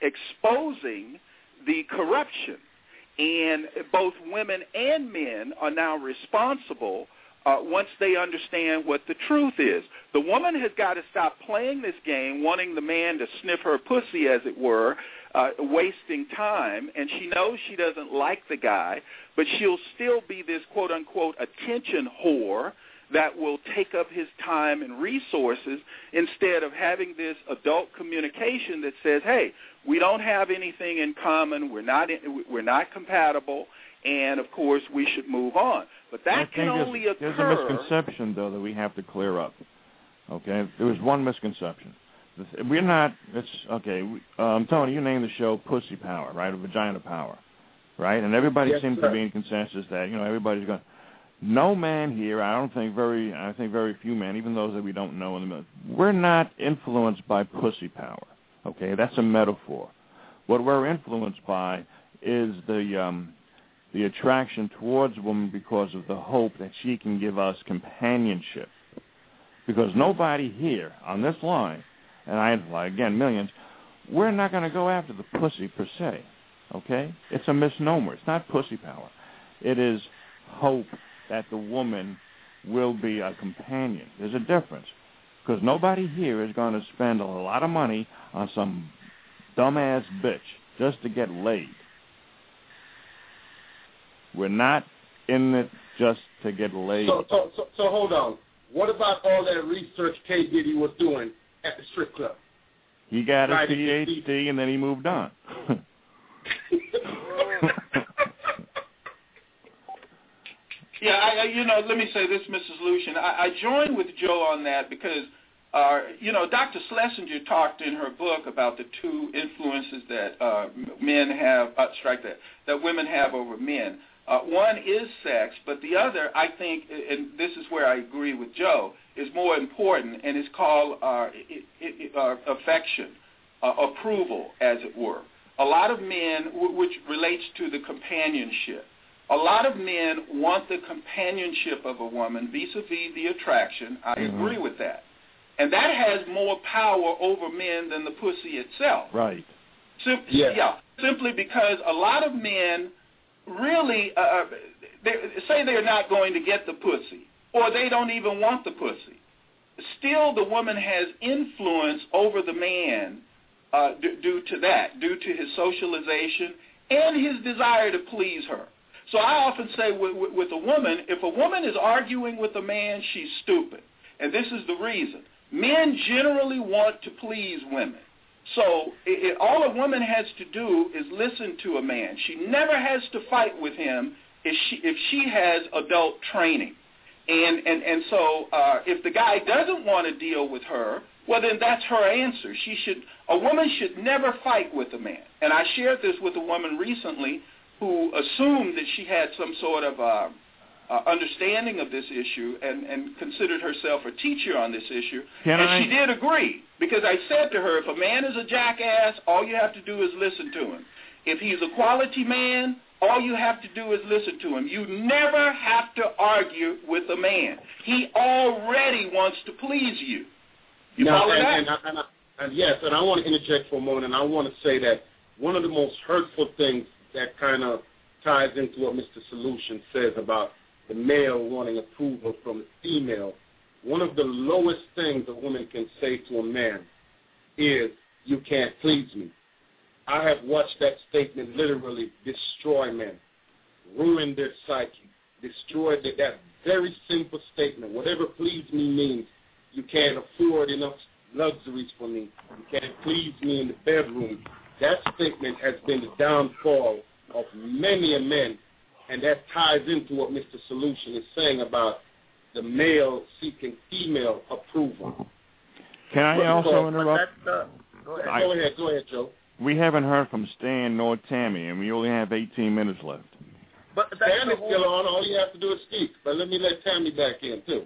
exposing the corruption, and both women and men are now responsible uh, once they understand what the truth is. The woman has got to stop playing this game, wanting the man to sniff her pussy, as it were, Uh, wasting time, and she knows she doesn't like the guy, but she'll still be this quote-unquote attention whore that will take up his time and resources instead of having this adult communication that says, hey, we don't have anything in common, we're not in, we're not compatible, and, of course, we should move on. But that can only
there's,
occur...
There's a misconception, though, that we have to clear up. Okay? There was one misconception. We're not, it's, okay, um, Tony, you named the show Pussy Power, right, or Vagina Power, right? And everybody
yes,
seems
sir.
to be in consensus that, you know, everybody's going, no man here, I don't think very, I think very few men, even those that we don't know in the middle, we're not influenced by pussy power, okay? That's a metaphor. What we're influenced by is the, um, the attraction towards a woman because of the hope that she can give us companionship. because nobody here on this line, and I, again, millions, we're not going to go after the pussy per se, okay? It's a misnomer. It's not pussy power. It is hope that the woman will be a companion. There's a difference, because nobody here is going to spend a lot of money on some dumbass bitch just to get laid. We're not in it just to get laid.
So, so, so, so hold on. What about all that research K. Diddy was doing at the strip club?
He got
Right,
a P H D and then he moved on.
Yeah, I, I, you know, let me say this, Missus Lucian. I, I join with Joe on that because, uh, you know, Doctor Schlesinger talked in her book about the two influences that uh, men have, uh, strike that, that women have over men. Uh, one is sex, but the other, I think, and this is where I agree with Joe, is more important, and it's called uh, it, it, uh, affection, uh, approval, as it were. A lot of men, w- which relates to the companionship. A lot of men want the companionship of a woman vis-a-vis the attraction. I
mm-hmm.
agree with that. And that has more power over men than the pussy itself.
Right.
Sim-
yeah.
yeah. Simply because a lot of men really uh, they say they're not going to get the pussy, or they don't even want the pussy. Still, the woman has influence over the man uh, d- due to that, due to his socialization and his desire to please her. So I often say with, with, with a woman, if a woman is arguing with a man, she's stupid. And this is the reason. Men generally want to please women. So it, it, all a woman has to do is listen to a man. She never has to fight with him if she, if she has adult training. And, and, and so uh, if the guy doesn't want to deal with her, well, then that's her answer. She should, a woman should never fight with a man. And I shared this with a woman recently who assumed that she had some sort of uh, uh, understanding of this issue and, and considered herself a teacher on this issue.
Can
and
I?
she did agree, because I said to her, if a man is a jackass, all you have to do is listen to him. If he's a quality man, all you have to do is listen to him. You never have to argue with a man. He already wants to please you. You
now,
follow
and,
that?
And, and, and yes, and I want to interject for a moment, and I want to say that one of the most hurtful things that kind of ties into what Mister Solution says about the male wanting approval from the female, one of the lowest things a woman can say to a man is, you can't please me. I have watched that statement literally destroy men, ruin their psyche, destroy the, that very simple statement. Whatever please me means, you can't afford enough luxuries for me. You can't please me in the bedroom. That statement has been the downfall of many a men, and that ties into what Mister Solution is saying about the male seeking female approval.
Can I
But-
also
but
interrupt?
That's, uh, go ahead.
I-
Go ahead, go ahead, Joe.
We haven't heard from Stan nor Tammy, and we only have eighteen minutes left.
But that's
Stan
the
is
whole-
still on. All you have to do is speak. But let me let Tammy back in, too.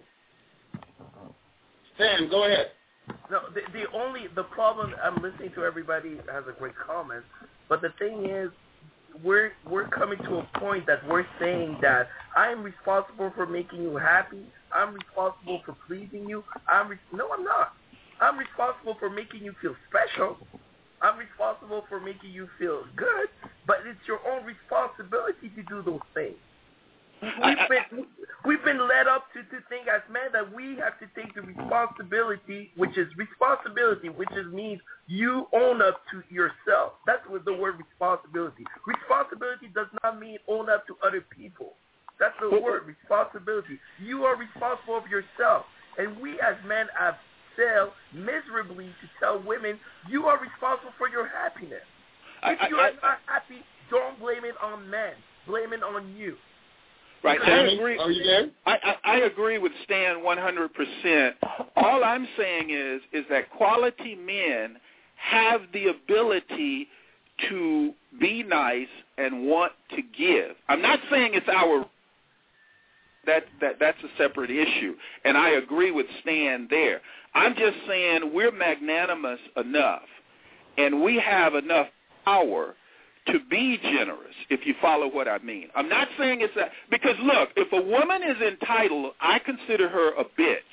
Stan, go ahead.
No, the, the only the problem, I'm listening to everybody has a great comment, but the thing is, we're we're coming to a point that we're saying that I'm responsible for making you happy. I'm responsible for pleasing you. I'm re- no, I'm not. I'm responsible for making you feel special. I'm responsible for making you feel good. But it's your own responsibility to do those things. We've been we've been led up to, to think as men that we have to take the responsibility, which is responsibility, which is means you own up to yourself. That's what the word responsibility. Responsibility does not mean own up to other people. That's the word, responsibility. You are responsible of yourself. And we as men have failed miserably to tell women, you are responsible for your happiness. If
I,
you
I,
are not happy, don't blame it on men. Blame it on you.
Right. I
Tammy,
agree.
are you there?
I, I, I agree with Stan one hundred percent. All I'm saying is is that quality men have the ability to be nice and want to give. I'm not saying it's our that that that's a separate issue, and I agree with Stan there. I'm just saying we're magnanimous enough, and we have enough power to be generous, if you follow what I mean. I'm not saying it's that, because look, if a woman is entitled, I consider her a bitch.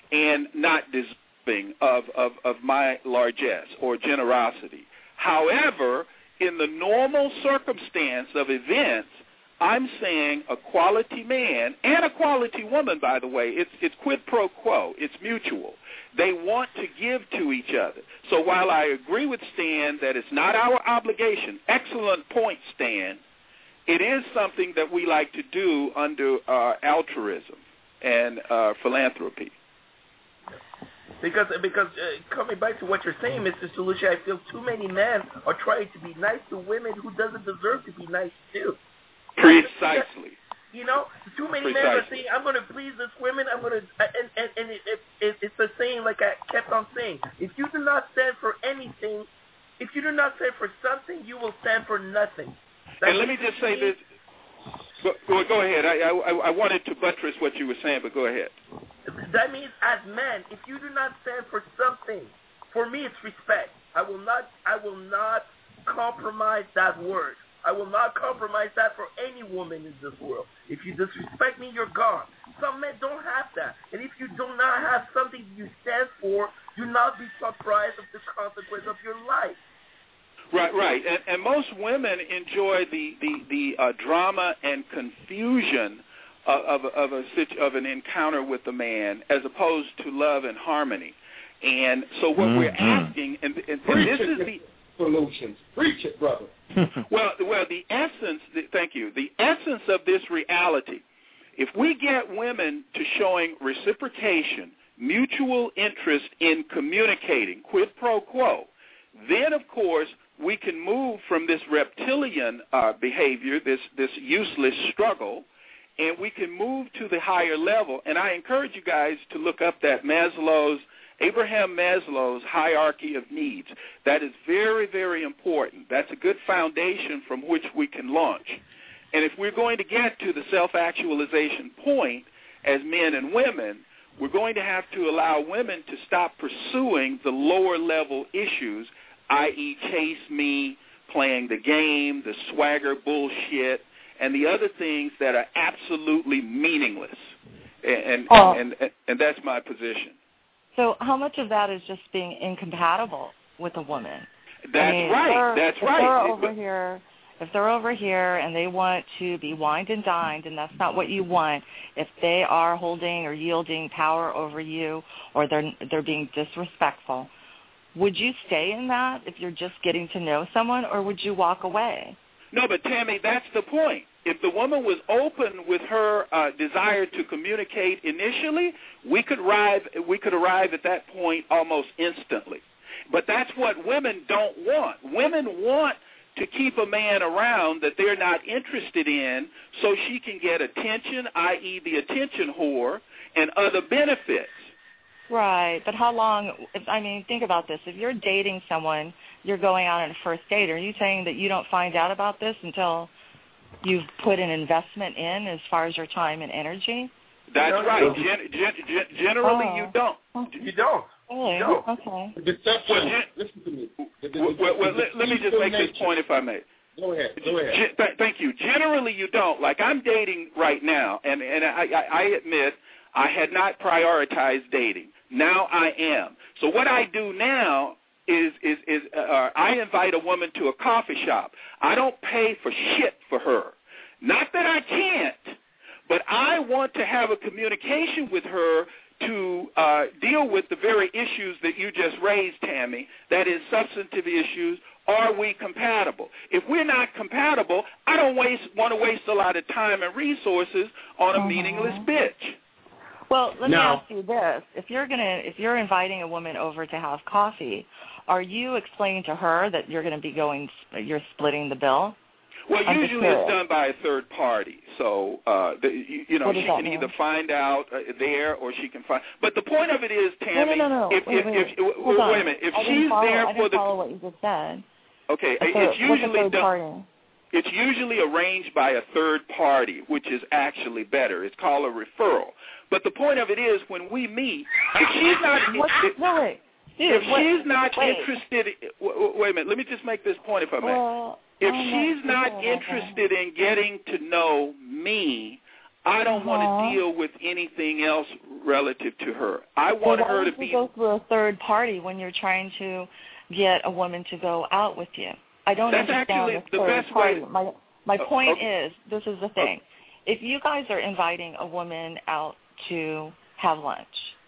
and not deserving of, of, of my largesse or generosity. However, in the normal circumstance of events, I'm saying a quality man and a quality woman, by the way, it's, it's quid pro quo. It's mutual. They want to give to each other. So while I agree with Stan that it's not our obligation, excellent point, Stan, it is something that we like to do under uh, altruism and uh, philanthropy.
Because because uh, coming back to what you're saying, Mister Solution, I feel too many men are trying to be nice to women who doesn't deserve to be nice too.
Precisely.
You know, too many
Precisely.
men are saying, "I'm going to please this woman. I'm going to," and and and it, it, it, it's the saying, like I kept on saying, if you do not stand for anything, if you do not stand for something, you will stand for nothing. That
and let me just say this. Go, go, go ahead. I, I I wanted to buttress what you were saying, but go ahead.
That means, as men, if you do not stand for something, for me, it's respect. I will not. I will not compromise that word. I will not compromise that for any woman in this world. If you disrespect me, you're gone. Some men don't have that. And if you do not have something you stand for, do not be surprised of the consequence of your life.
Right, right. And, and most women enjoy the, the, the uh, drama and confusion of, of, of, a, of an encounter with a man as opposed to love and harmony. And so what mm-hmm. we're asking, and, and, and this is the...
Solutions. Preach it, brother.
well, well, the essence, the, thank you, the essence of this reality, if we get women to showing reciprocation, mutual interest in communicating, quid pro quo, then, of course, we can move from this reptilian uh, behavior, this, this useless struggle, and we can move to the higher level. And I encourage you guys to look up that Maslow's Abraham Maslow's hierarchy of needs. That is very, very important. That's a good foundation from which we can launch. And if we're going to get to the self-actualization point as men and women, we're going to have to allow women to stop pursuing the lower-level issues, that is chase me, playing the game, the swagger bullshit, and the other things that are absolutely meaningless. And,
oh.
and, and, and that's my position.
So how much of that is just being incompatible with a woman?
That's
I mean,
right. That's
if
right.
They're over here, if they're over here and they want to be wined and dined, and that's not what you want, if they are holding or yielding power over you, or they're they're being disrespectful, would you stay in that if you're just getting to know someone, or would you walk away?
No, but Tammy, that's the point. If the woman was open with her uh, desire to communicate initially, we could arrive we could arrive at that point almost instantly. But that's what women don't want. Women want to keep a man around that they're not interested in so she can get attention, that is the attention whore, and other benefits.
Right, but how long, if, I mean, think about this. If you're dating someone, you're going out on a first date, are you saying that you don't find out about this until you've put an investment in as far as your time and energy?
That's no, right. Gen- gen- gen- generally,
oh.
you don't.
You don't.
Really?
You don't.
Okay.
The deception.
Well, gen-
Listen to me. The, the,
well, well, well
the,
let, let me just make this point, if I may.
Go ahead. Go ahead.
Gen- th- thank you. Generally, you don't. Like I'm dating right now, and, and I, I, I admit I had not prioritized dating. Now I am. So what I do now is is is uh, I invite a woman to a coffee shop. I don't pay for shit for her. Not that I can't, but I want to have a communication with her to uh, deal with the very issues that you just raised, Tammy, that is substantive issues. Are we compatible? If we're not compatible, I don't waste, want to waste a lot of time and resources on a uh-huh. meaningless bitch.
Well, let
now,
me ask you this: if you're gonna, if you're inviting a woman over to have coffee, are you explaining to her that you're going to be going, you're splitting the bill?
Well, I'm usually it's done by a third party, so uh, the, you, you know she can mean? either find out uh, there or she can find. But the point of it is, Tammy,
no, no, no, no.
if,
wait,
if,
wait,
if,
wait.
if wait
on.
a minute, if
I
she's
follow,
there
I
for
didn't
the
follow what you just said.
Okay,
a
it's
third,
usually
third
done.
Party?
It's usually arranged by a third party, which is actually better. It's called a referral. But the point of it is, when we meet, if she's not,
what?
if,
no wait, Dude,
if
wait,
she's not
wait.
interested, wait, wait a minute. Let me just make this point, if I may.
Well,
if
I'm
she's
not,
not interested in getting to know me, I don't
uh-huh.
want to deal with anything else relative to her. I want
well,
her to
why
be.
You go through a third party when you're trying to get a woman to go out with you. I don't
That's
understand
actually
the
the
third
best
party.
way.
My my
Uh,
point
okay.
is, this is the thing. If you guys are inviting a woman out to have lunch,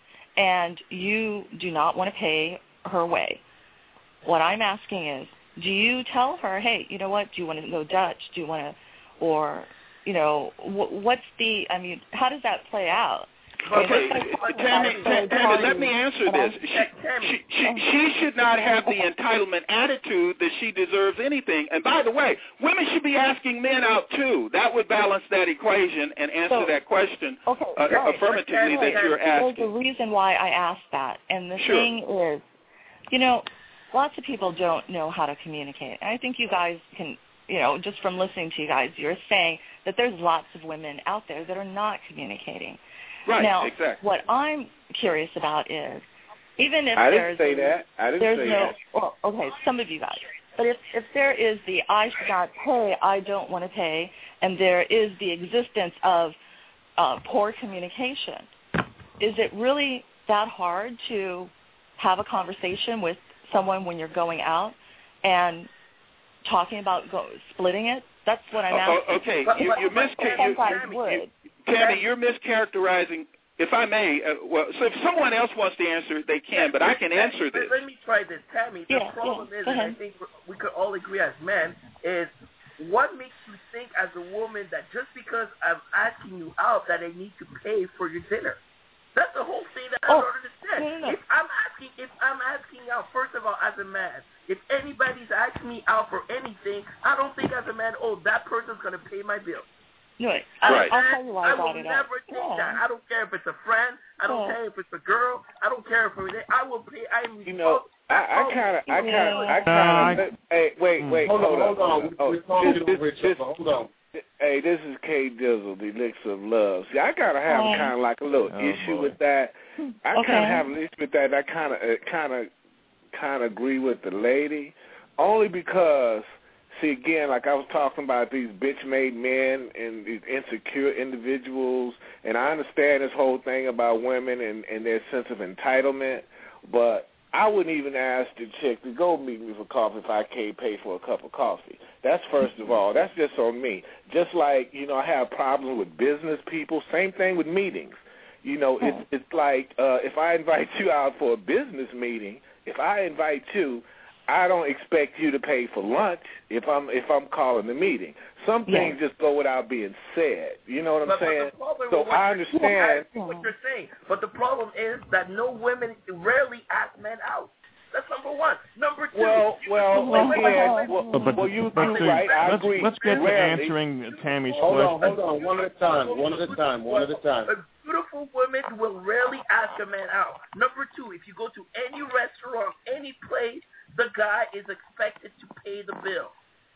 and you do not want to pay her way, what I'm asking is, do you tell her, hey, you know what? Do you want to go Dutch? Do you want to, or you know, wh- what's the? I mean, how does that play out?
Okay, Tammy, Tammy, Tammy, let me answer this. She, she, she, she should not have the entitlement attitude that she deserves anything. And by the way, women should be asking men out too. That would balance that equation and answer
So,
that question
okay,
uh,
right.
affirmatively that you're
There's
asking.
a reason why I asked that. And the
Sure.
thing is, you know, lots of people don't know how to communicate. And I think you guys can, you know, just from listening to you guys, you're saying that there's lots of women out there that are not communicating.
Right,
now,
exactly.
What I'm curious about is, even if
I
there's
didn't say
a,
that. I didn't
there's
say
no,
that.
well, okay, some of you guys. But if, if there is the I should not pay, I don't want to pay, and there is the existence of uh, poor communication, is it really that hard to have a conversation with someone when you're going out and talking about go, splitting it? That's what I'm asking.
Oh, okay,
But-
you,
but-
you're
but
mischar-
Tammy,
you,
Tammy,
you,
would.
Tammy, you're mischaracterizing. If I may, uh, well, so if someone else wants to answer, they can, but I can answer
Let,
this.
let me try this. Tammy, the
Yeah,
problem
yeah,
is,
go
and I
ahead.
think we could all agree as men, is what makes you think as a woman that just because I'm asking you out that I need to pay for your dinner? That's the whole thing that I
Oh,
don't understand.
no, no, no.
If I'm asking, if I'm asking out, first of all, as a man, if anybody's asking me out for anything, I don't think as a man, oh, that person's gonna pay my bill.
No, I,
Right.
I'll tell you why I,
I
brought
will
it up.
never think
Yeah.
that. I don't care if it's a friend. I don't
Yeah.
care if it's a girl. I don't care if it's. I will pay. I'm.
You know, I kind of, I kind of, I
Yeah.
kind of. Hey, wait, wait,
Hold
hold,
on,
up.
hold on.
Oh,
We're talking
this,
over
this,
each
this,
other. Hold on.
Hey, this is K Dizzle, the Elixir of Love. See, I kind of have
Oh.
kind of like a little
Oh,
issue
boy.
with that. I
Okay.
kind of have an issue with that. I kind of, kind of, kind of agree with the lady, only because, see, again, like I was talking about these bitch-made men and these insecure individuals, and I understand this whole thing about women and, and their sense of entitlement, but I wouldn't even ask the chick to go meet me for coffee if I can't pay for a cup of coffee. That's first of all. That's just on me. Just like, you know, I have problems with business people. Same thing with meetings. You know, it's, it's like uh, if I invite you out for a business meeting, if I invite you, I don't expect you to pay for lunch if I'm if I'm calling the meeting. Some things
Yeah.
just go without being said. You know what I'm
But,
saying?
but the problem
So
with what
I
you're-
understand.
I see what you're saying, but the problem is that no women rarely ask men out. That's number one. Number two.
Well, well,
wait, wait, wait,
again,
wait, wait.
well,
But, but,
well, you,
but
you're
see,
right. I
let's,
agree.
let's get to
Rarely.
answering Tammy's
Hold on,
question.
hold on. One at a time. One at a time. One at a time.
A beautiful woman will rarely ask a man out. Number two, if you go to any restaurant, any place, the guy is expected to pay the bill.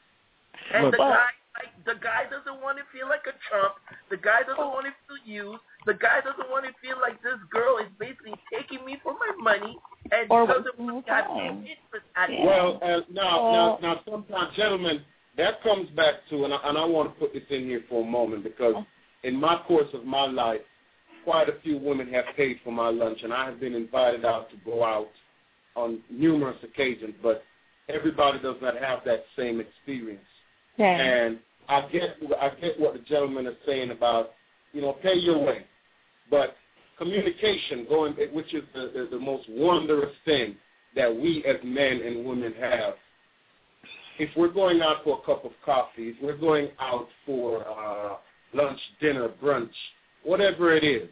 And
Look.
the guy, like, the guy doesn't want to feel like a chump. The guy doesn't want to feel used. The guy doesn't want to feel like this girl is basically taking me for my money and
Or
doesn't
wasting
want to
your
have no
time.
interest at
Yeah.
all.
Well, uh, now,
Well-
now, now, sometimes, gentlemen, that comes back to, and I, and I want to put this in here for a moment because in my course of my life, quite a few women have paid for my lunch, and I have been invited out to go out on numerous occasions, but everybody does not have that same experience.
Yeah.
And I get, I get what the gentleman is saying about, you know, pay your way, but communication, going, which is the, the, the most wondrous thing that we as men and women have. If we're going out for a cup of coffee, if we're going out for uh, lunch, dinner, brunch, whatever it is,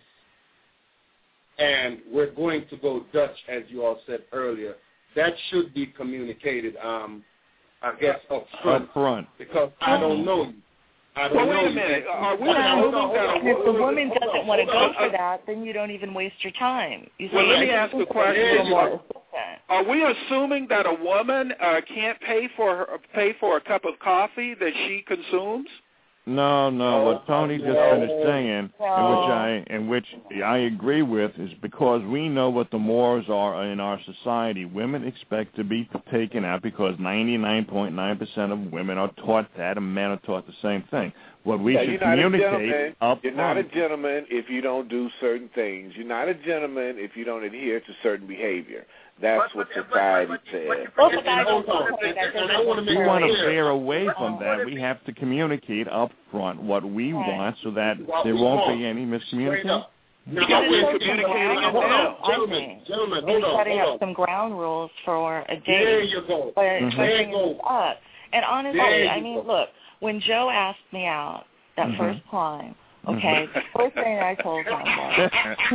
and we're going to go Dutch, as you all said earlier, that should be communicated, um, I guess, up front,
Up front.
because I don't know you. I don't
Well,
know
wait a
you.
minute. Are we
Hold on, hold
assuming
on,
that
hold
a
on,
And if the
hold on,
woman
hold
doesn't
on,
want to
hold
go
on.
for that, then you don't even waste your time. You
Well,
say,
let me
"I
ask
think
a
this is
question.
a more efficient."
Are we assuming that a woman uh, can't pay for her, pay for a cup of coffee that she consumes?
No, no. What Tony just finished saying, in which I, in which I agree with, is because we know what the mores are in our society. Women expect to be taken out because ninety-nine point nine percent of women are taught that, and men are taught the same thing. What we
yeah,
should
you're
communicate up
You're
front.
not a gentleman if you don't do certain things. You're not a gentleman if you don't adhere to certain behavior. That's
But-
what
but-
society
but-
says.
Both
And-
the guys
and hold
will
on.
say that
And
they're
I want to
We
make
want to
it clear.
veer away from that. We have to communicate up front what we
Right.
want so that
What
there
we
won't
want.
be any
Straight
miscommunication.
up. Now,
Because
I
we're
want-
communicating it
hold
now.
on, gentlemen, gentlemen,
And
hold on,
setting
hold
up
on.
some ground rules for a date.
There you go.
But
Mhm.
for
There you
bringing this
go.
up. And honestly,
There
I
you
mean,
go.
look, when Joe asked me out that
Mhm.
first time, okay, the first thing I told him was,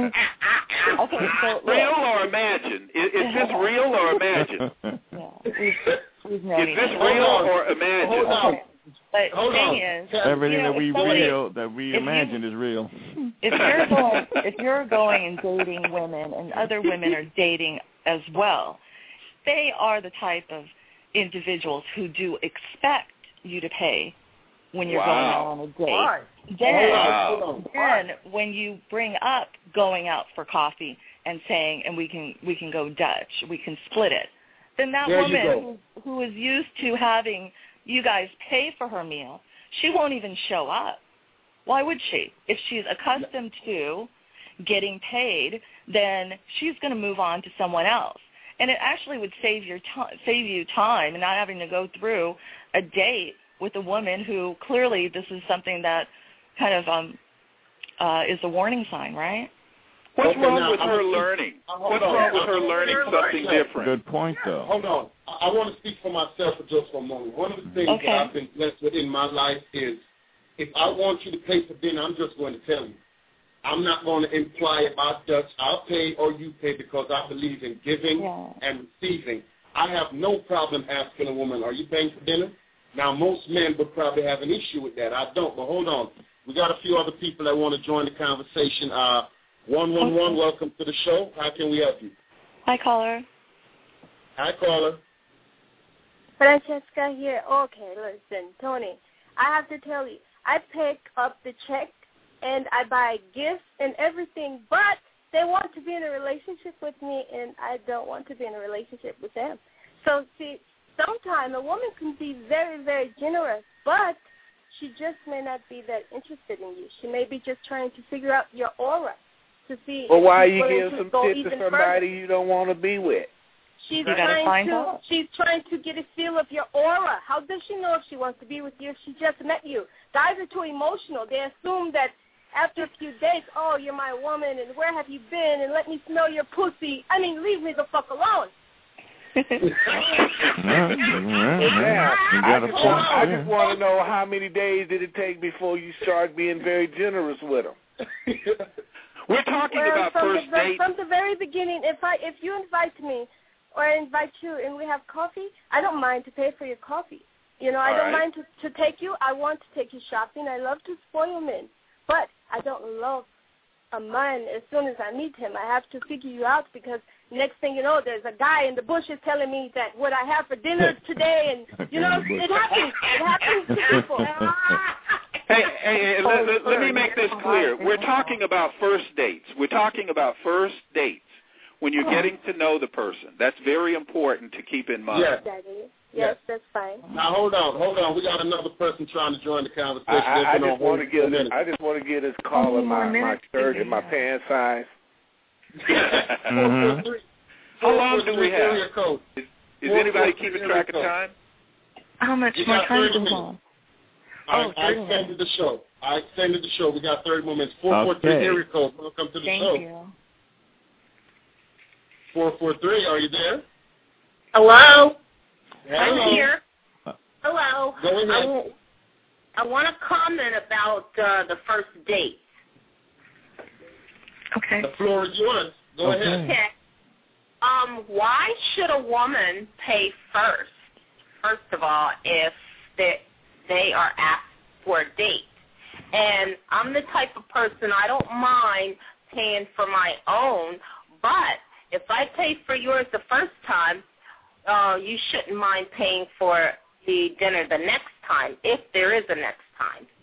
okay, so look,
Real or imagined? Is, is this real or imagined?
yeah, we've, we've known
Is
each
this
other.
real
Hold on.
or imagined?
Hold on.
Okay. But
Hold
the thing
on.
is,
Everything
you know,
that we
if somebody-
real, that we
if you-
imagined is real.
if you're going if you're going and dating women and other women are dating as well, they are the type of individuals who do expect you to pay when you're going out
Wow.
on a date.
Why?
Then,
Wow.
Hold on.
then when you bring up going out for coffee and saying, and we can we can go Dutch, we can split it, then that
There you
woman
go.
who, who is used to having you guys pay for her meal, she won't even show up. Why would she? If she's accustomed to getting paid, then she's going to move on to someone else. And it actually would save your ti- save you time and not having to go through a date with a woman who clearly this is something that kind of um uh is a warning sign, right?
What's
Okay,
wrong
now,
with
I'm
her
gonna-
learning?
Hold
What's
on.
wrong with her
I'm-
learning
I'm-
something
I'm-
different?
Good point, though.
Hold on. I, I want to speak for myself for just for a moment. One of the things
Okay.
that I've been blessed with in my life is if I want you to pay for dinner, I'm just going to tell you. I'm not going to imply about Dutch. I'll pay or you pay because I believe in giving
Yeah.
and receiving. I have no problem asking a woman, are you paying for dinner? Now, most men would probably have an issue with that. I don't, but hold on. We got a few other people that want to join the conversation. Uh, one one one, welcome to the show. How can we help you?
Hi, caller.
Hi, caller.
Francesca here. Okay, listen, Tony, I have to tell you, I pick up the check and I buy gifts and everything, but they want to be in a relationship with me and I don't want to be in a relationship with them. So, see, sometimes a woman can be very, very generous, but she just may not be that interested in you. She may be just trying to figure out your aura to see
Well,
if
why are
she's
you
willing
giving
to
some
go
tips to
even
somebody
further.
you don't want to be with?
She's
You gotta
trying
find
to
out.
she's trying to get a feel of your aura. How does she know if she wants to be with you if she just met you? Guys are too emotional. They assume that after a few days, oh, you're my woman, and where have you been, and let me smell your pussy. I mean, leave me the fuck alone.
Yeah, yeah,
Yeah,
you
I
got a
just,
point
want, I
there.
just want to know how many days did it take before you start being very generous with them?
We're talking
Well,
about
from
first
the,
dates.
from the very beginning, if I if you invite me or I invite you and we have coffee, I don't mind to pay for your coffee. You know, I
All
don't
right.
mind to, to take you. I want to take you shopping. I love to spoil men. But I don't love a man as soon as I meet him. I have to figure you out because next thing you know, there's a guy in the bushes telling me that what I have for dinner today, and, you know, it happens. It happens to people.
Hey, hey, hey let, let, let me make this clear. We're talking about first dates. We're talking about first dates when you're getting to know the person. That's very important to keep in mind.
Yes.
That is.
Yes.
Yes, that's fine.
Now, hold on, hold on. We got another person trying to join the conversation.
I, I, I
They've been
just
on
want to
hold for a
get
minute.
I just want to get this caller my my shirt and my pants size.
Mhm.
How long do we have?
Area code.
Is, is anybody keeping track of time?
How much
You
more
got
time
thirty
do we
minutes.
have?
I,
Oh,
I
thirty
extended the show. I extended the show. We got thirty more minutes. four four three
Okay.
area code. Welcome to the
Thank
show.
you.
four four three, are you there?
Hello,
Hello.
I'm here. Hello.
Go ahead.
I, w- I want to comment about uh, the first date.
Okay.
The floor is yours. Go
Okay.
ahead.
Okay. Um, why should a woman pay first? First of all, if they they are asked for a date, and I'm the type of person I don't mind paying for my own, but if I pay for yours the first time, uh, you shouldn't mind paying for the dinner the next time, if there is a next time.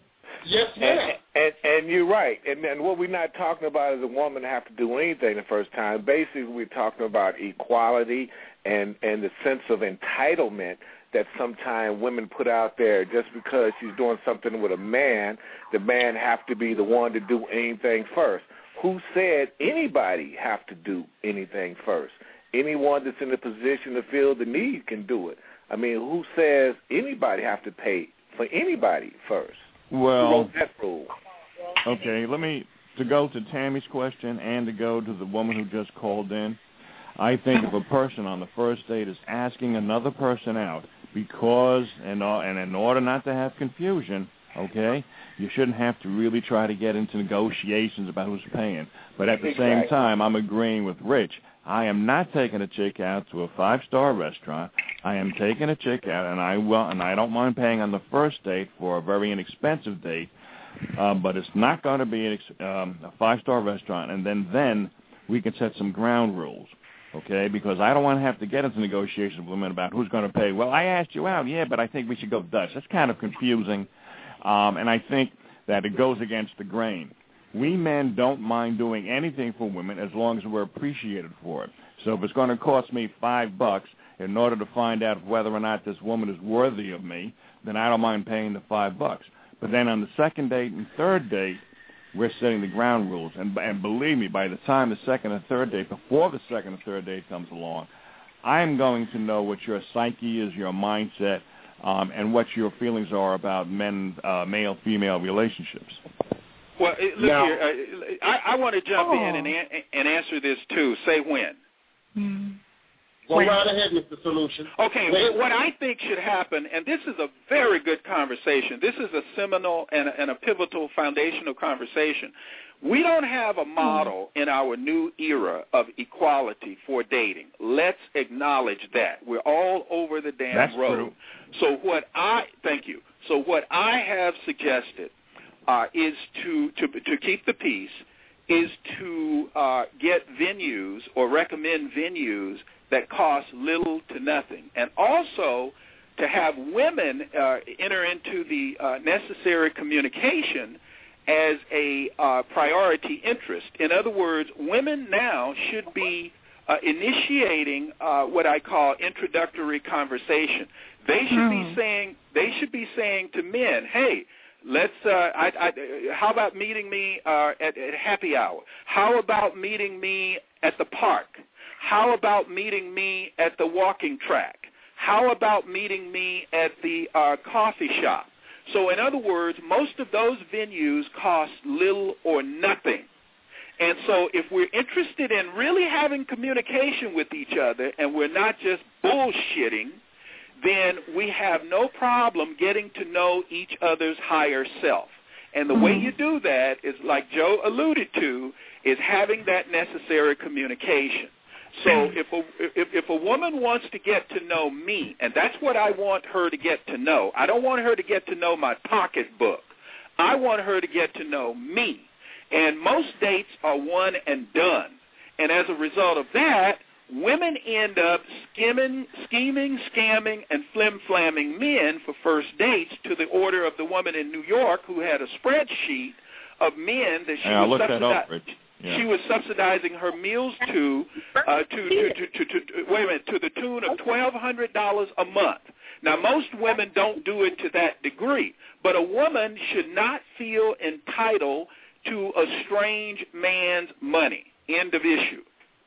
Yes, ma'am.
And, and, and you're right. And, and what we're not talking about is a woman have to do anything the first time. Basically, we're talking about equality and, and the sense of entitlement that sometimes women put out there. Just because she's doing something with a man, the man have to be the one to do anything first. Who said anybody have to do anything first? Anyone that's in a position to feel the need can do it. I mean, who says anybody have to pay for anybody first?
Well,
Who wrote that rule?
Okay, let me, to go to Tammy's question and to go to the woman who just called in, I think if a person on the first date is asking another person out because, and, uh, and in order not to have confusion, okay, you shouldn't have to really try to get into negotiations about who's paying. But at the
Exactly.
same time, I'm agreeing with Rich. I am not taking a chick out to a five-star restaurant. I am taking a chick out, and I will, and I don't mind paying on the first date for a very inexpensive date, uh, but it's not going to be an ex- um, a five-star restaurant, and then then we can set some ground rules, okay? Because I don't want to have to get into negotiations with women about who's going to pay. Well, I asked you out, yeah, but I think we should go Dutch. That's kind of confusing, um, and I think that it goes against the grain. We men don't mind doing anything for women as long as we're appreciated for it. So if it's going to cost me five bucks in order to find out whether or not this woman is worthy of me, then I don't mind paying the five bucks. But then on the second date and third date, we're setting the ground rules. And, and believe me, by the time the second and third date, before the second and third date comes along, I'm going to know what your psyche is, your mindset, um, and what your feelings are about men, uh, male-female relationships.
Well, look
Now,
here. Uh, I, I want to jump
oh.
in and, an- and answer this, too. Say when.
Mm.
Go
When?
right ahead, Mister Solution.
Okay,
Wait.
what I think should happen, and this is a very good conversation. This is a seminal and a, and a pivotal foundational conversation. We don't have a model in our new era of equality for dating. Let's acknowledge that. We're all over the damn
That's
road.
true.
So what I, thank you. So what I have suggested uh, is to, to, to keep the peace, is to uh, get venues or recommend venues that cost little to nothing, and also to have women uh, enter into the uh, necessary communication as a uh, priority interest. In other words, women now should be uh, initiating uh, what I call introductory conversation. They should
Hmm.
be saying they should be saying to men, "Hey, let's. Uh, I, I, how about meeting me uh, at, at happy hour? How about meeting me at the park? How about meeting me at the walking track? How about meeting me at the uh, coffee shop?" So in other words, most of those venues cost little or nothing. And so if we're interested in really having communication with each other and we're not just bullshitting, then we have no problem getting to know each other's higher self. And the way you do that is, like Joe alluded to, is having that necessary communication. So if a, if, if a woman wants to get to know me, and that's what I want her to get to know, I don't want her to get to know my pocketbook. I want her to get to know me. And most dates are one and done. And as a result of that, women end up skimming, scheming, scamming, and flim-flamming men for first dates to the order of the woman in New York who had a spreadsheet of men that she
Yeah,
was
look that up,
subsidizing.
Rich. Yeah.
She was subsidizing her meals to, uh, to, to, to, to, to, to, wait a minute, to the tune of twelve hundred dollars a month. Now, most women don't do it to that degree, but a woman should not feel entitled to a strange man's money. End of issue.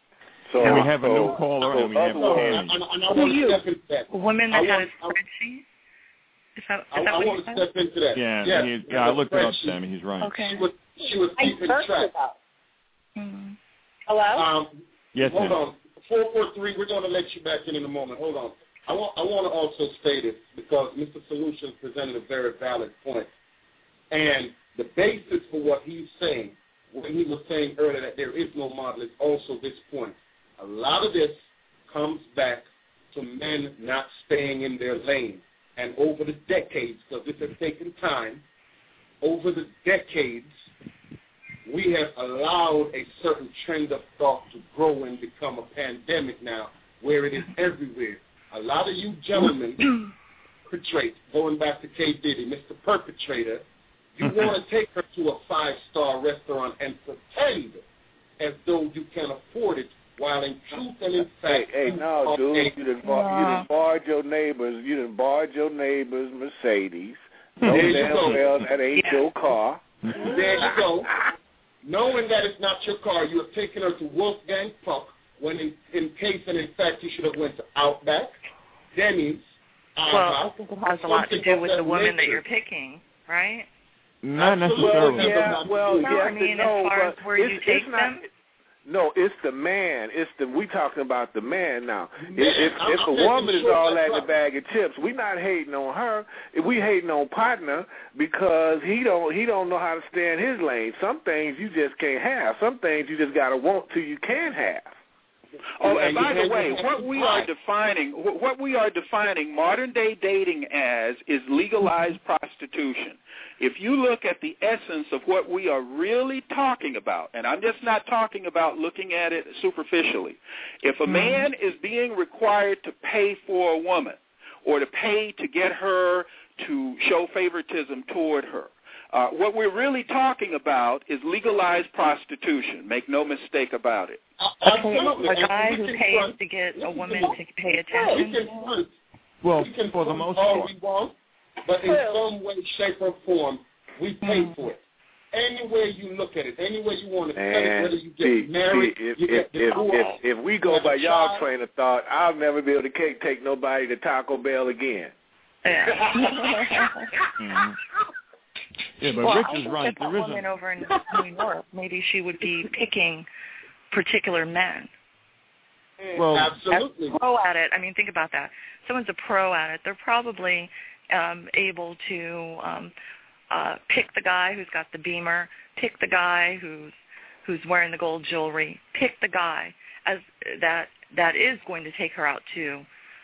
So
And we have a
so,
new caller,
so
and we have
other
And,
Tammy.
and, and I want to step into that.
Women
I
that have
want-
a spreadsheet? Is that, is
I,
that
I
what
want
you
to
said?
step into that.
Yeah,
yes,
he, yeah, I looked it up,
spreadsheet.
Sammy. He's right.
Okay.
She was she was keeping track.
Mm.
Hello?
Um,
Yes,
hold
ma'am.
on. four four three, we're going to let you back in in a moment. Hold on. I want, I want to also state it because Mister Solutions presented a very valid point. And the basis for what he's saying, when he was saying earlier that there is no model, is also this point. A lot of this comes back to men not staying in their lane. And over the decades, because this has taken time, over the decades, we have allowed a certain trend of thought to grow and become a pandemic now, where it is everywhere. A lot of you gentlemen perpetrate, going back to K. Diddy, Mister Perpetrator, You want to take her to a five-star restaurant and pretend as though you can afford it, while in truth and in fact,
hey, hey, no, dude, you done, bar- you done borrowed your neighbors, you done borrowed your neighbor's Mercedes. No damn well, that ain't yeah. your car.
There you go. Knowing that it's not your car, you have taken her to Wolfgang Puck, when in, in case and in fact you should have went to Outback, Denny's.
Well, I think it has a lot to do with the woman that you're picking, right?
Not necessarily.
Well, yeah, well,
no,
yes
I mean,
and no,
as far as where you take
not,
them.
No, it's the man. It's the we talking about the man now.
Man,
if if, if a woman is
sure
all that in
right.
a bag of chips, we not hating on her. We hating on partner because he don't he don't know how to stay in his lane. Some things you just can't have. Some things you just gotta want till you can have.
Oh, and by the way, what we are defining, what we are defining modern day dating as is legalized prostitution. If you look at the essence of what we are really talking about, and I'm just not talking about looking at it superficially, if a man is being required to pay for a woman or to pay to get her to show favoritism toward her, uh, what we're really talking about is legalized prostitution. Make no mistake about it.
Okay, a guy who pays to get a woman to pay attention.
Well,
we can
for the most
all
part.
we want, but in some way, shape, or form, we pay for it. Any way you look at it, any way you want to cut it, whether you get
see,
married,
see, if,
you
if,
get
if,
divorced,
if, if we go by y'all train of thought, I'll never be able to take, take nobody to Taco Bell again.
Yeah.
mm-hmm. Yeah, but
well,
Rich
I
is
think
right.
that
There
woman over in New York, maybe she would be picking particular men.
Well, absolutely.
As pro at it. I mean, think about that. Someone's a pro at it. They're probably um, able to um, uh, pick the guy who's got the Beamer, pick the guy who's who's wearing the gold jewelry, pick the guy as that that is going to take her out to,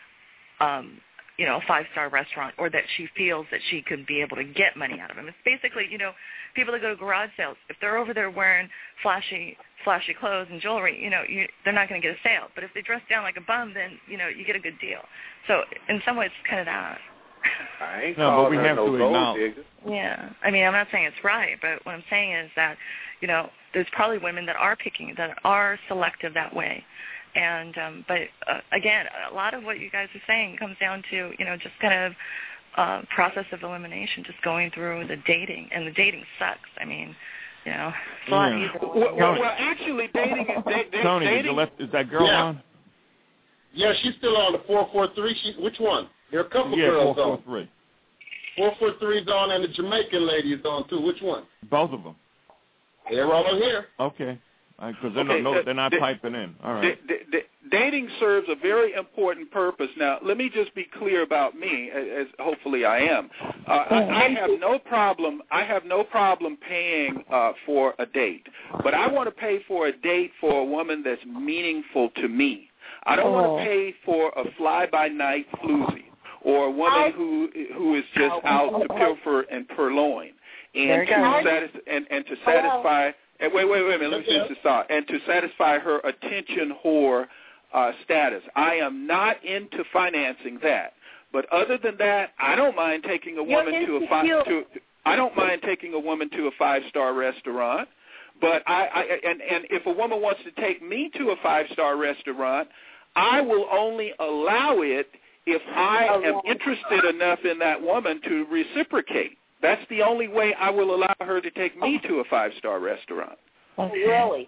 um, you know, a five-star restaurant, or that she feels that she could be able to get money out of him. It's basically, you know, people that go to garage sales, if they're over there wearing flashy flashy clothes and jewelry, you know, you, they're not going to get a sale. But if they dress down like a bum, then, you know, you get a good deal. So in some ways, it's kind of that.
I ain't
no, but we have
no
to acknowledge.
Yeah. I mean, I'm not saying it's right, but what I'm saying is that, you know, there's probably women that are picking, that are selective that way. And, um, but, uh, again, a lot of what you guys are saying comes down to, you know, just kind of uh, process of elimination, just going through the dating. And the dating sucks. I mean, you know, it's a lot
yeah.
easier.
Well, well, well, actually, dating is da- da-
Tony,
dating.
did you let, is that girl
yeah.
on?
Yeah, she's still on the four four three. She, which one? There are a couple
yeah,
girls
four,
on.
four, three.
four four three is on, and the Jamaican lady is on, too. Which one?
Both of them.
They're all in here.
Okay. Because they're,
Okay,
no, no,
uh,
they're not
da-
piping in. All right.
Da- da- da- dating serves a very important purpose. Now, let me just be clear about me, as hopefully I am. Uh, I, I have no problem. I have no problem paying uh, for a date, but I want to pay for a date for a woman that's meaningful to me. I don't want to pay for a fly-by-night floozy or a woman who who is just out to pilfer and purloin and to satis- and, and to satisfy. And wait, wait, wait a minute. Let me finish this thought. And to satisfy her attention whore uh, status. I am not into financing that. But other than that, I don't mind taking a woman to a five. To, I don't mind taking a woman to a five-star restaurant. But I, I and and if a woman wants to take me to a five-star restaurant, I will only allow it if I am interested enough in that woman to reciprocate. That's the only way I will allow her to take me to a five-star restaurant.
Okay.
Really?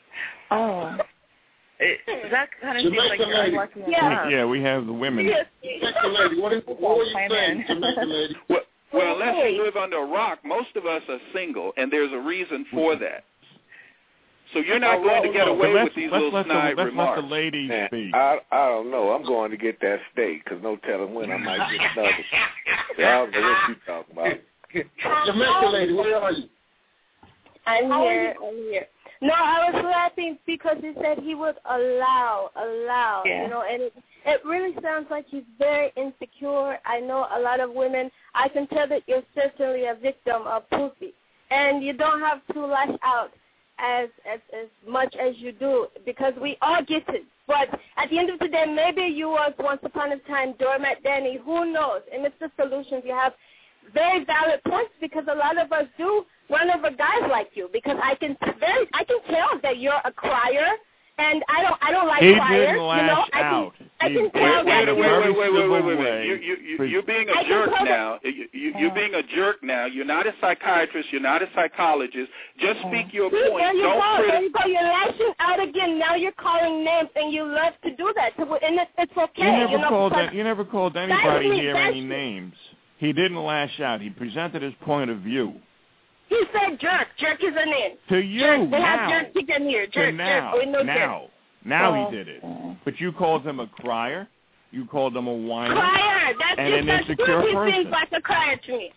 Oh. It, that kind of seems like you're unlucky
yeah. yeah, we have the women.
Yes. Jamaican lady, what, is, what were you saying, Jamaican lady?
Well, well, unless you live under a rock, most of us are single, and there's a reason for that. So you're not going to get away with these little snide
let's
remarks.
Let the ladies
Man,
speak.
I, I don't know. I'm going to get that steak because no telling when I might get another. I don't know what you talking about.
Jamaican lady, where are you?
I'm here. I'm here. No, I was laughing because he said he would allow, allow,
yeah.
you know, and it, it really sounds like he's very insecure. I know a lot of women. I can tell that you're certainly a victim of pussy, and you don't have to lash out as as as much as you do because we all get it. But at the end of the day, maybe you was once upon a time doormat Danny. Who knows? In Mister Solutions, you have very valid points because a lot of us do run over guys like you because I can very I can tell that you're a crier. And I don't, I don't like
he
criers.
Didn't lash
you know, I
out.
can, I
he
can tell
wait,
that.
wait, wait, wait, wait, wait, wait, wait,
wait.
You, you, you, you're being a
I
jerk
can
now. You, you, you're being a jerk now. You're not a psychiatrist. You're not a psychologist. Just speak your
See,
point.
there you
Don't
go.
criti-
There you go. You're lashing out again. Now you're calling names, and you love to do that. So, and it's, it's okay.
You never
you know,
called. That, you never called anybody
that's me,
here
that's
any
me.
names. He didn't lash out. He presented his point of view.
He said jerk. Jerk is a name.
To you
jerk. They
now.
have jerk chicken here. Jerk.
to now.
Jerk. We know
now.
jerk.
Now
oh.
he did it. But you called him a crier. You called him a whiner.
Crier. That's
and
just
an
that's
insecure
true. He
person.
seems like a crier to me.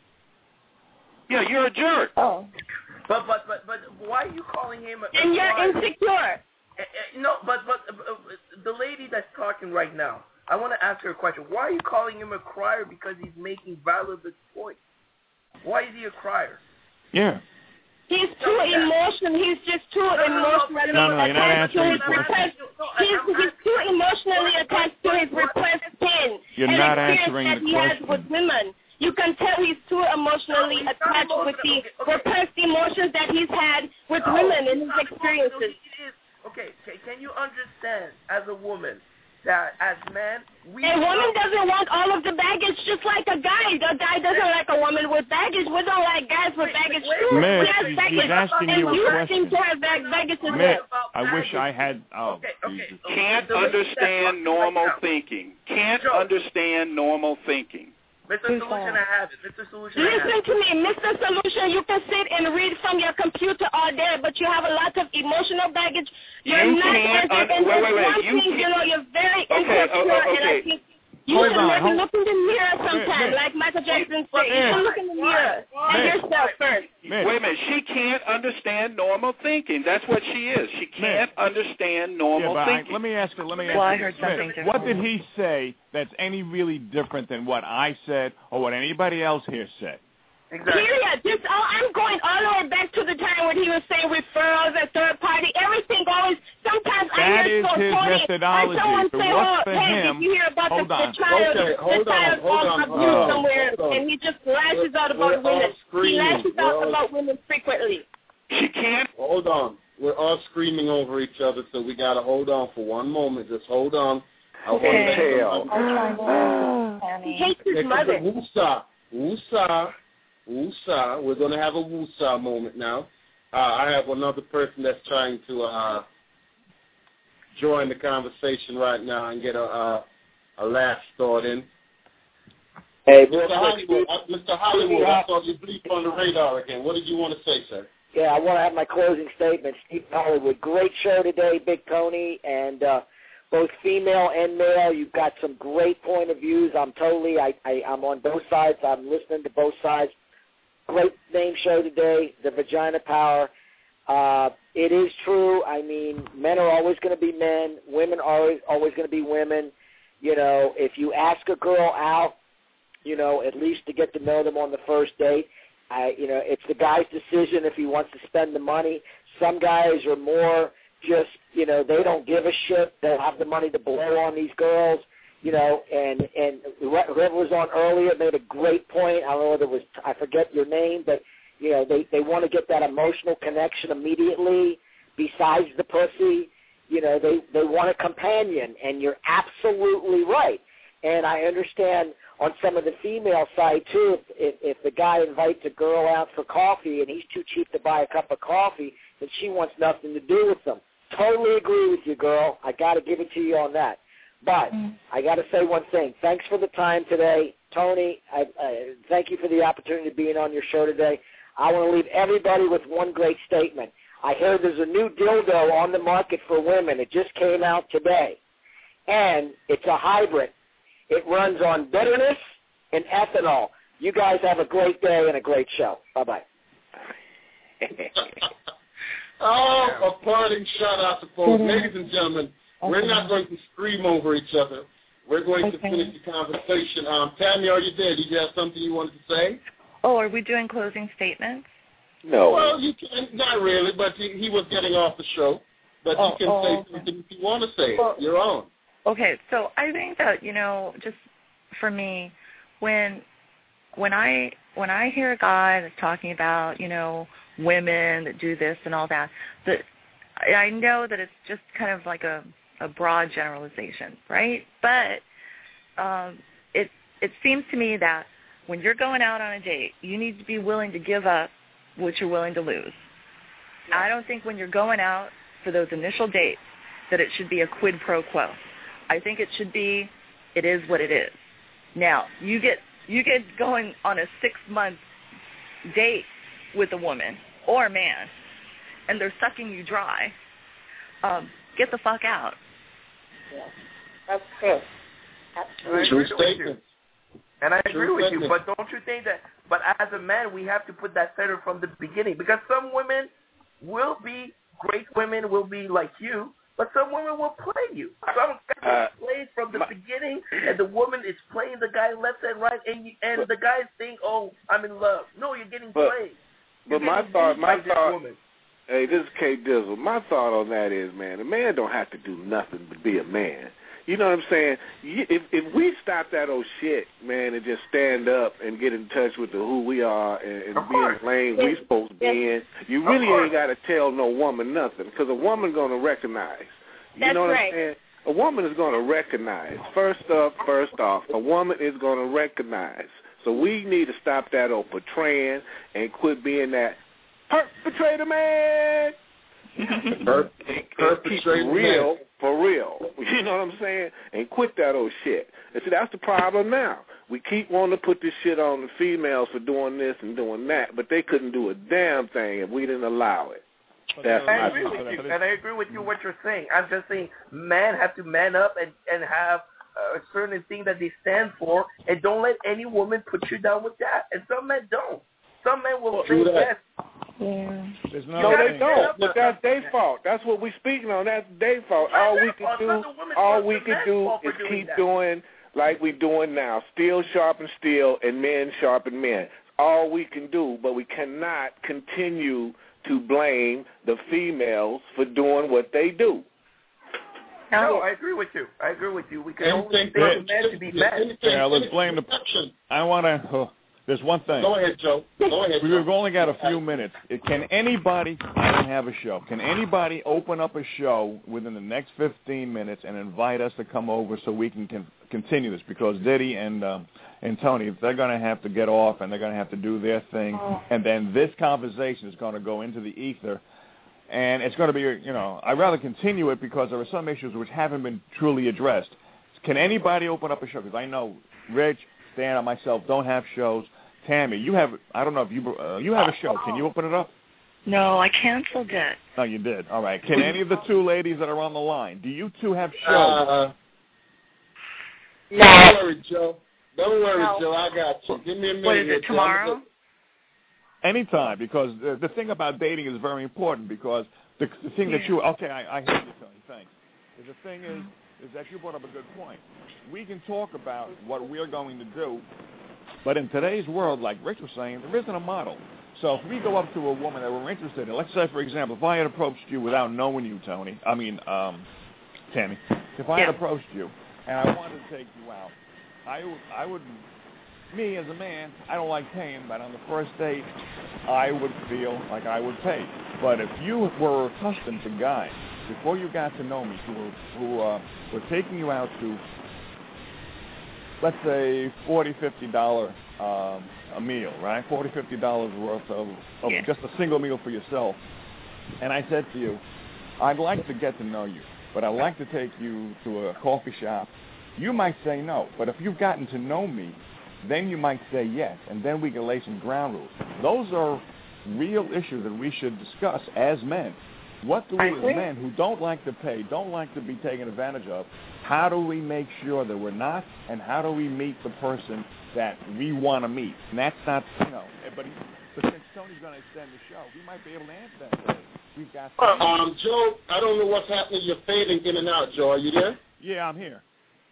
Yeah, you're a jerk.
Oh.
But but but but why are you calling him? A,
And
a
you're
crier?
insecure.
Uh, uh, no, but but uh, uh, the lady that's talking right now, I want to ask her a question. Why are you calling him a crier? Because he's making valid points. Why is he a crier?
Yeah.
He's too emotional. He's just too emotionally
No, no, you're not
attached to
answering
his
the question.
repressed. He's, he's too emotionally attached to his repressed pain
You're
and
not
experience
answering
that
the
he has
question.
with women. You can tell he's too emotionally
No, he's not
attached with the
emotional. Okay, okay.
repressed emotions that he's had with
No,
women in
he's
his
not
experiences.
emotional. He is- Okay, can, can you understand as a woman that as men we
A woman doesn't want all of the baggage just like a guy. A guy doesn't like a woman with baggage. We don't like guys with baggage too.
Miss,
we have
he's-
baggage.
he's asking
and
you a
you
question.
seem to have bag- baggage as
Miss,
well.
I wish I had. Oh,
Okay, okay.
Jesus.
Can't
The lady that's
understand
talking
normal
right now.
thinking. Can't
Joe.
understand normal thinking.
Mister Solution, I have it. Mister Solution, I have
Listen
it.
to me, Mister Solution, you can sit and read from your computer all day, but you have a lot of emotional baggage. You're
You
not
can't
and,
un-
and
wait, wait, wait.
one
You
thing, you
can't-
know, you're very
Okay,
insecure,
oh, oh,
and I
okay.
think you
Hold
should
on,
maybe
hold-
look in the mirror sometime,
Miss,
like Michael Jackson said. You
Miss.
should look in the mirror at
Miss.
yourself first.
Miss,
Wait a minute. She can't understand normal thinking. That's what she is. She can't understand
yeah,
normal
but I,
thinking.
let me ask you. Let me ask
Well, I
you
heard
this.
something
Miss,
different.
what did he say that's any really different than what I said or what anybody else here said?
Exactly.
Period. Just, oh, I'm going all the way back to the time when he was saying referrals and third party. Everything always, sometimes
That
I hear
is
so
his
funny.
methodology.
And someone
But
say,
what's
oh,
for
hey,
him-
did you hear about
hold
the,
on.
the child,
Okay, hold
the
on,
child
hold on,
abuse
hold on,
somewhere,
hold on.
and he just lashes out
We're
about
all
women. He
screaming.
lashes
We're
out
all-
about women frequently.
She can't.
Hold on. We're all screaming over each other, so we got to hold on for one moment. Just hold on. I want to let
Hell.
somebody-
He hates his
It's a
mother.
woosah. Woosah. Woosah. We're going to have a woosah moment now. Uh, I have another person that's trying to uh, join the conversation right now and get a, uh, a last thought in.
Hey, real
Mister
quick,
Hollywood, uh, Mister Hollywood, I saw you bleep on the radar again. What did you want to say, sir?
Yeah, I want to have my closing statement. Steve Hollywood, great show today, Big Tony, and uh, both female and male. You've got some great point of views. I'm totally, I, I, I'm on both sides. I'm listening to both sides. Great name show today, The Vagina Power. Uh, it is true. I mean, men are always going to be men. Women are always, always going to be women. You know, if you ask a girl out, you know, at least to get to know them on the first date, I, you know, it's the guy's decision if he wants to spend the money. Some guys are more just, you know, they don't give a shit. They'll have the money to blow on these girls, you know, and, and whoever was on earlier made a great point. I don't know whether it was, I forget your name, but, you know, they, they want to get that emotional connection immediately besides the pussy. You know, they, they want a companion, and you're absolutely right. And I understand on some of the female side, too, if, if, if the guy invites a girl out for coffee and he's too cheap to buy a cup of coffee, then she wants nothing to do with him. Totally agree with you, girl. I got to give it to you on that. But mm. I got to say one thing. Thanks for the time today. Tony, I, I, thank you for the opportunity of being on your show today. I want to leave everybody with one great statement. I hear there's a new dildo on the market for women. It just came out today. And it's a hybrid. It runs on bitterness and ethanol. You guys have a great day and a great show. Bye-bye.
Oh, a parting shot, I suppose. Ladies and gentlemen, okay. We're not going to scream over each other. We're going okay. to finish the conversation. Um, Tammy, are you there? Did you have something you wanted to say?
Oh, are we doing closing statements?
No. Well, you can, not really, but he, he was getting off the show. But oh, you can oh, say okay. something if you want to say well, it. You're on.
Okay, so I think that, you know, just for me, when when I when I hear a guy that's talking about, you know, women that do this and all that, that I know that it's just kind of like a, a broad generalization, right? But um, it it seems to me that when you're going out on a date, you need to be willing to give up what you're willing to lose. Yeah. I don't think when you're going out for those initial dates that it should be a quid pro quo. I think it should be, it is what it is. Now, you get you get going on a six-month date with a woman or a man, and they're sucking you dry, um, get the fuck out.
Yeah, that's true. Absolutely.
True statement.
And I agree
True
with
statement.
you, but don't you think that, but as a man, we have to put that center from the beginning, because some women will be great women, will be like you, but some women will play you. Some guys uh, play from the my, beginning, and the woman is playing the guy left and right, and you, and but, the guys think, oh, I'm in love. No, you're getting
but,
played. You're
but my thought, my thought,
woman.
hey, this is K Dizzle. My thought on that is, man, a man don't have to do nothing but be a man. You know what I'm saying? If if we stop that old shit, man, and just stand up and get in touch with the who we are and, and be in the lane we supposed to be in, you really ain't got to tell no woman nothing, because a woman going to recognize. You
That's
know what
right.
I'm saying? A woman is going to recognize. First up, first off, a woman is going to recognize. So we need to stop that old portraying and quit being that perpetrator man.
Per-
and keep real for real. You know what I'm saying? And quit that old shit. And see, that's the problem now. We keep wanting to put this shit on the females for doing this and doing that, but they couldn't do a damn thing if we didn't allow it. That's
I
my
agree with you, and I agree with you what you're saying. I'm just saying men have to man up and, and have a certain thing that they stand for, and don't let any woman put you down with that. And some men don't. Some men will say yes.
Yeah.
There's no,
no they don't. But that's their fault. That's what we're speaking on. That's their fault. All we can do, all we can do is keep doing like we're doing now. Steel sharpen steel, and men sharpen men. All we can do, but we cannot continue to blame the females for doing what they do.
No, I agree with you. I agree with you. We can only think of men to be men.
Yeah, let's blame the. I want to. Uh, there's one thing.
Go ahead, Joe. Go ahead.
We've only got a few minutes. Can anybody? I don't have a show. Can anybody open up a show within the next fifteen minutes and invite us to come over so we can, can continue this? Because Diddy and um, and Tony, they're going to have to get off and they're going to have to do their thing, and then this conversation is going to go into the ether. And it's going to be, you know, I'd rather continue it because there are some issues which haven't been truly addressed. Can anybody open up a show? Because I know Rich, Stan, and myself don't have shows. Tammy, you have, I don't know if you, uh, you have a show. Can you open it up?
No, I canceled it.
Oh, you did. All right. Can any of the two ladies that are on the line, do you two have shows?
Uh,
no.
Don't worry, Joe. Don't worry,
no.
Joe. I got you. Give me a minute.
What is it,
Joe.
tomorrow?
Anytime, because the, the thing about dating is very important, because the, the thing yeah. that you, okay, I, I hear you, Tony, thanks. The thing is, is that you brought up a good point. We can talk about what we're going to do, but in today's world, like Rich was saying, there isn't a model. So if we go up to a woman that we're interested in, let's say, for example, if I had approached you without knowing you, Tony, I mean, um, Tammy, if I
yeah.
had approached you and I wanted to take you out, I would, I would, me as a man, I don't like paying, but on the first date, I would feel like I would pay. But if you were accustomed to guys, before you got to know me, who were, who, uh, were taking you out to, let's say, forty dollars, fifty dollars um, a meal, right? forty dollars, fifty dollars worth of, of
yeah.
just a single meal for yourself. And I said to you, I'd like to get to know you, but I'd like to take you to a coffee shop. You might say no, but if you've gotten to know me, then you might say yes, and then we can lay some ground rules. Those are real issues that we should discuss as men. What do we as men who don't like to pay, don't like to be taken advantage of, how do we make sure that we're not, and how do we meet the person that we want to meet? And that's not, you know, but, he, but since Tony's going to extend the show, we might be able to answer that today. We've got
well, um, Joe, I don't know what's happening. You're fading in and out, Joe. Are you there?
Yeah, I'm here.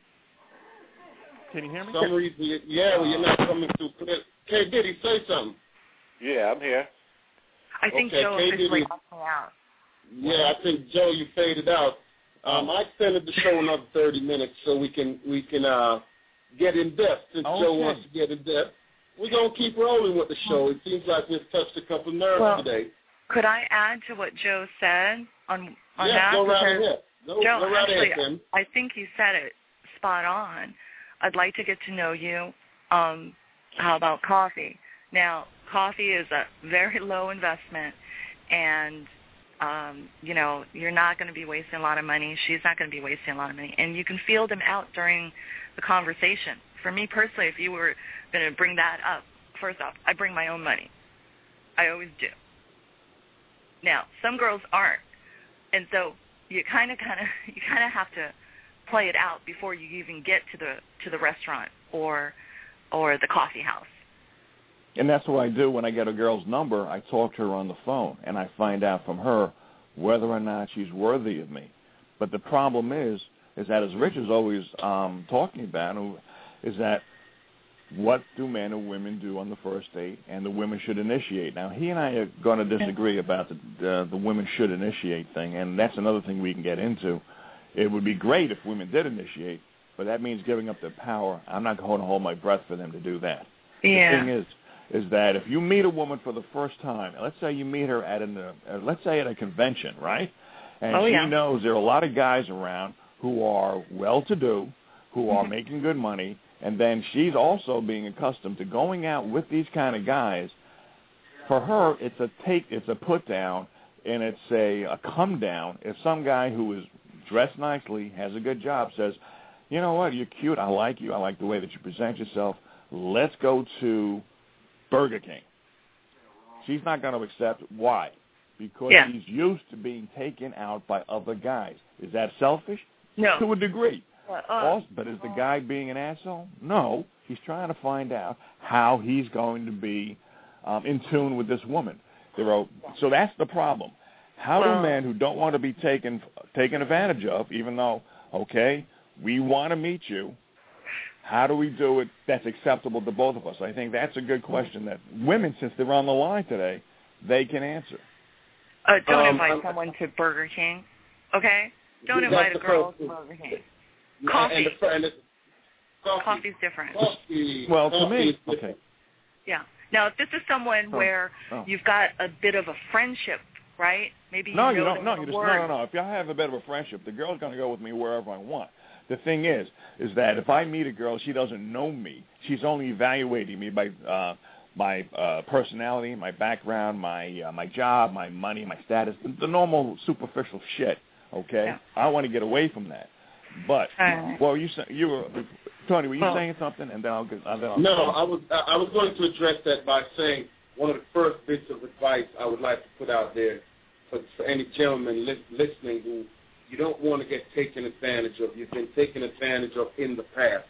Can you hear me?
For some reason, you, yeah, well, you're not coming through clear. K. Diddy, say something.
Yeah, I'm here.
I think
okay,
Joe
K.
is like
out. Yeah, I think Joe, you faded out. Um, I extended the show another thirty minutes so we can we can uh, get in depth since
okay.
Joe wants to get in depth. we're going to keep rolling with the show. It seems like we've touched a couple nerves
well,
today.
Could I add to what Joe said on, on
yeah,
that?
Go right ahead. Go,
Joe,
go right
actually,
ahead,
I think you said it spot on. I'd like to get to know you. Um, how about coffee? Now, coffee is a very low investment, and, um, you know, you're not going to be wasting a lot of money. She's not going to be wasting a lot of money. And you can feel them out during the conversation. For me personally, if you were going to bring that up, first off, I bring my own money. I always do. Now, some girls aren't, and so you kind of, kind of, you kind of have to play it out before you even get to the to the restaurant or or the coffee house.
And that's what I do when I get a girl's number. I talk to her on the phone, and I find out from her whether or not she's worthy of me. But the problem is, is that as Rich is always um, talking about, is that what do men and women do on the first date, and the women should initiate. Now, he and I are going to disagree about the, uh, the women should initiate thing, and that's another thing we can get into. It would be great if women did initiate, but that means giving up their power. I'm not going to hold my breath for them to do that.
Yeah.
The thing is, is that if you meet a woman for the first time, let's say you meet her at an, uh, let's say at a convention, right? And
oh,
she
yeah.
knows there are a lot of guys around who are well-to-do, who are
mm-hmm.
making good money, and then she's also being accustomed to going out with these kind of guys. For her, it's a take, it's a put down, and it's a, a come down. If some guy who is dressed nicely, has a good job, says, you know what, you're cute, I like you, I like the way that you present yourself, let's go to Burger King. She's not going to accept. Why? Because
yeah.
she's used to being taken out by other guys. Is that selfish?
No.
To a degree.
Uh,
Also, but is the guy being an asshole? No. He's trying to find out how he's going to be um, in tune with this woman. There are, so that's the problem. How
well,
do men who don't want to be taken taken advantage of, even though, okay, we want to meet you, how do we do it that's acceptable to both of us? I think that's a good question that women, since they're on the line today, they can answer.
Uh, don't
Um,
invite
I'm-
someone to Burger King, okay? Don't
That's
invite a
the
girl
first-
to Burger King.
Yeah,
Coffee.
And the, and the, coffee.
Coffee's different.
Coffee.
Well,
coffee
to me,
is different.
okay.
Yeah. Now, if this is someone
Oh,
where
oh.
you've got a bit of a friendship, right? Maybe you
No,
know
you don't.
them
No,
on
you
the
just
word.
no, no, no. If I have a bit of a friendship, the girl's going to go with me wherever I want. The thing is, is that if I meet a girl, she doesn't know me. She's only evaluating me by uh, my uh, personality, my background, my uh, my job, my money, my status, the, the normal superficial shit. Okay,
Yeah.
I want to get away from that. But
Right.
well, you say, you were Tony, were you
Well,
saying something, and then I'll get. Then I'll
No, I was I was going to address that by saying one of the first bits of advice I would like to put out there for, for any gentleman li- listening who you don't want to get taken advantage of, you've been taken advantage of in the past.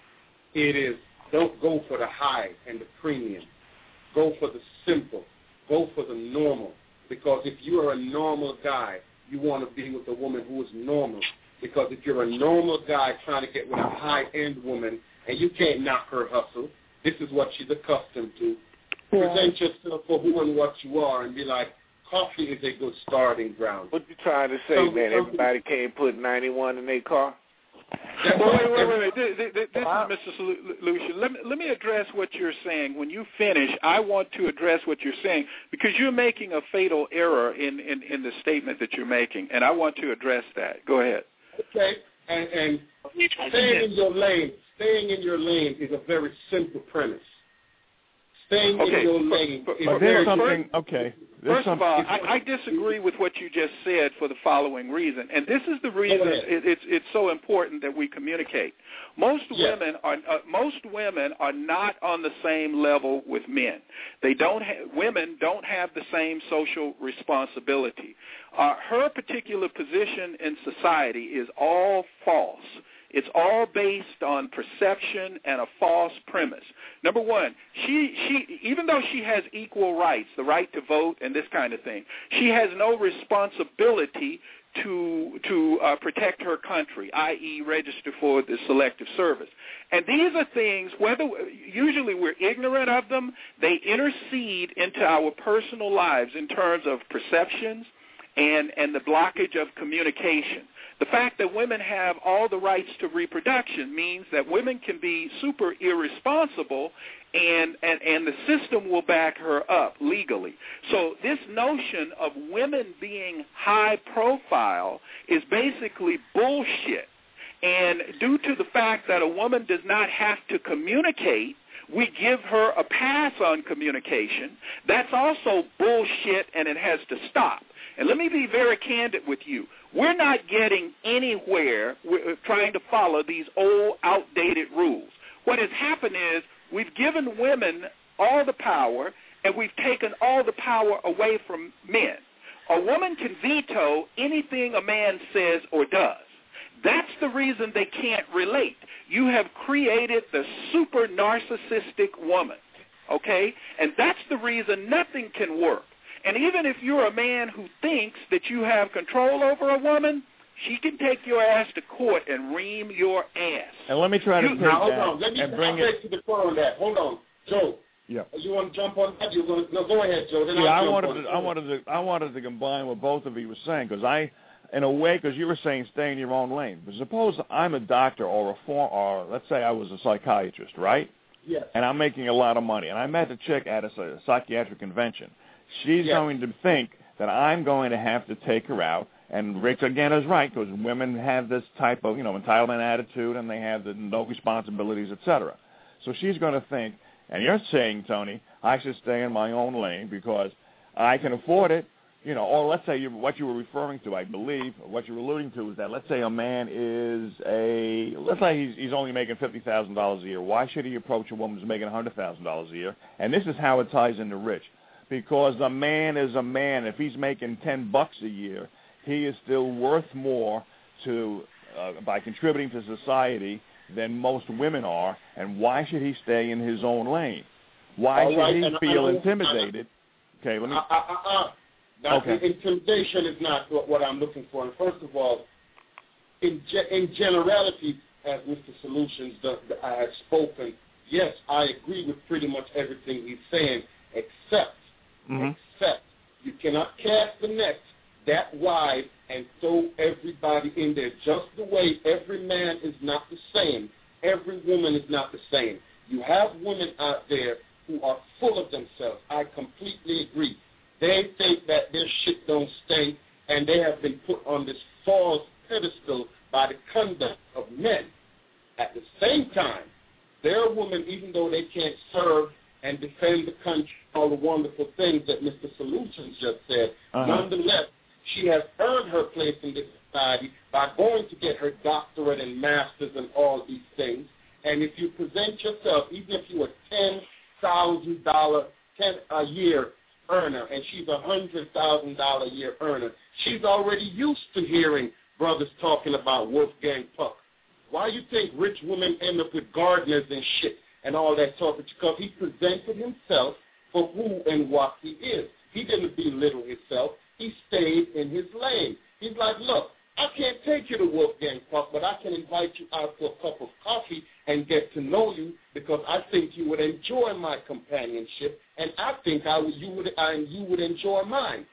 It is, don't go for the high and the premium. Go for the simple. Go for the normal. Because if you are a normal guy, you want to be with a woman who is normal. Because if you're a normal guy trying to get with a high-end woman and you can't knock her hustle, this is what she's accustomed to.
Yeah.
Present yourself for who and what you are and be like, coffee is a good starting ground.
What you trying to say,
So-
man?
so-
Everybody can't put ninety-one in their car?
Well, wait, wait, wait, wait. This, this, this is Mister Lucian. Let me, let me address what you're saying. When you finish, I want to address what you're saying because you're making a fatal error in, in, in the statement that you're making, and I want to address that. Go ahead.
Okay, and, and staying in your lane, staying in your lane is a very simple premise. Staying
Okay,
in your
but-
lane
but-
is
But
very
there's something. Okay. There's
First of
some,
all, I, I disagree with what you just said for the following reason, and this is the reason
ahead.
it, it's it's so important that we communicate. Most
Yes.
women are uh, most women are not on the same level with men. They don't ha- women don't have the same social responsibility. Uh, her particular position in society is all false. It's all based on perception and a false premise. Number one, she, she, even though she has equal rights, the right to vote and this kind of thing, she has no responsibility to to uh, protect her country, that is register for the Selective Service. And these are things, whether usually we're ignorant of them, they intercede into our personal lives in terms of perceptions and, and the blockage of communication. The fact that women have all the rights to reproduction means that women can be super irresponsible and, and, and the system will back her up legally. So this notion of women being high profile is basically bullshit. And due to the fact that a woman does not have to communicate, we give her a pass on communication. That's also bullshit, and it has to stop. And let me be very candid with you. We're not getting anywhere we're trying to follow these old, outdated rules. What has happened is we've given women all the power, and we've taken all the power away from men. A woman can veto anything a man says or does. That's the reason they can't relate. You have created the super narcissistic woman, okay? And that's the reason nothing can work. And even if you're a man who thinks that you have control over a woman, she can take your ass to court and ream your ass.
And let me try to
you,
take
now, hold
that
on. Let me,
and bring
I'll
it.
take to the core on that. Hold on, Joe.
Yeah.
You want to jump on that? You're going to no, go ahead, Joe. Then
yeah,
I'll
I
jump
wanted
on
to.
it.
I wanted to. I wanted to combine what both of you were saying because I, in a way, because you were saying stay in your own lane. But suppose I'm a doctor or a form, or let's say I was a psychiatrist, right?
Yes.
And I'm making a lot of money, and I met a chick at a, a psychiatric convention. She's
Yes.
going to think that I'm going to have to take her out. And Rick, again, is right, because women have this type of, you know, entitlement attitude, and they have the no responsibilities, et cetera. So she's going to think, and you're saying, Tony, I should stay in my own lane because I can afford it, you know, or let's say you, what you were referring to, I believe, what you were alluding to is that let's say a man is a, let's say he's, he's only making fifty thousand dollars a year. Why should he approach a woman who's making one hundred thousand dollars a year? And this is how it ties into Rich, because a man is a man. If he's making ten bucks a year, he is still worth more to uh, by contributing to society than most women are, and why should he stay in his own lane? Why
All
should
right,
he
and
feel
I, I,
intimidated?
I,
okay, let me...
Uh, uh, uh, uh, now,
okay.
Intimidation is not what, what I'm looking for. And first of all, in, ge- in generality, as Mister Solutions the, the, I have spoken, yes, I agree with pretty much everything he's saying, except,
mm-hmm.
except you cannot cast the net that wide and throw everybody in there. Just the way every man is not the same, every woman is not the same. You have women out there who are full of themselves. I completely agree. They think that their shit don't stink, and they have been put on this false pedestal by the conduct of men. At the same time, they're women, even though they can't serve and defend the country, all the wonderful things that Mister Solutions just said, uh-huh. Nonetheless, she has earned her place in this society by going to get her doctorate and masters and all these things. And if you present yourself, even if you're a ten thousand dollars ten a year earner, and she's a one hundred thousand dollars a year earner, she's already used to hearing brothers talking about Wolfgang Puck. Why do you think rich women end up with gardeners and shit and all that talk? Because he presented himself for who and what he is. He didn't belittle himself. He stayed in his lane. He's like, look, I can't take you to Wolfgang Puck, but I can invite you out for a cup of coffee and get to know you because I think you would enjoy my companionship, and I think I would, you would, and you would enjoy mine.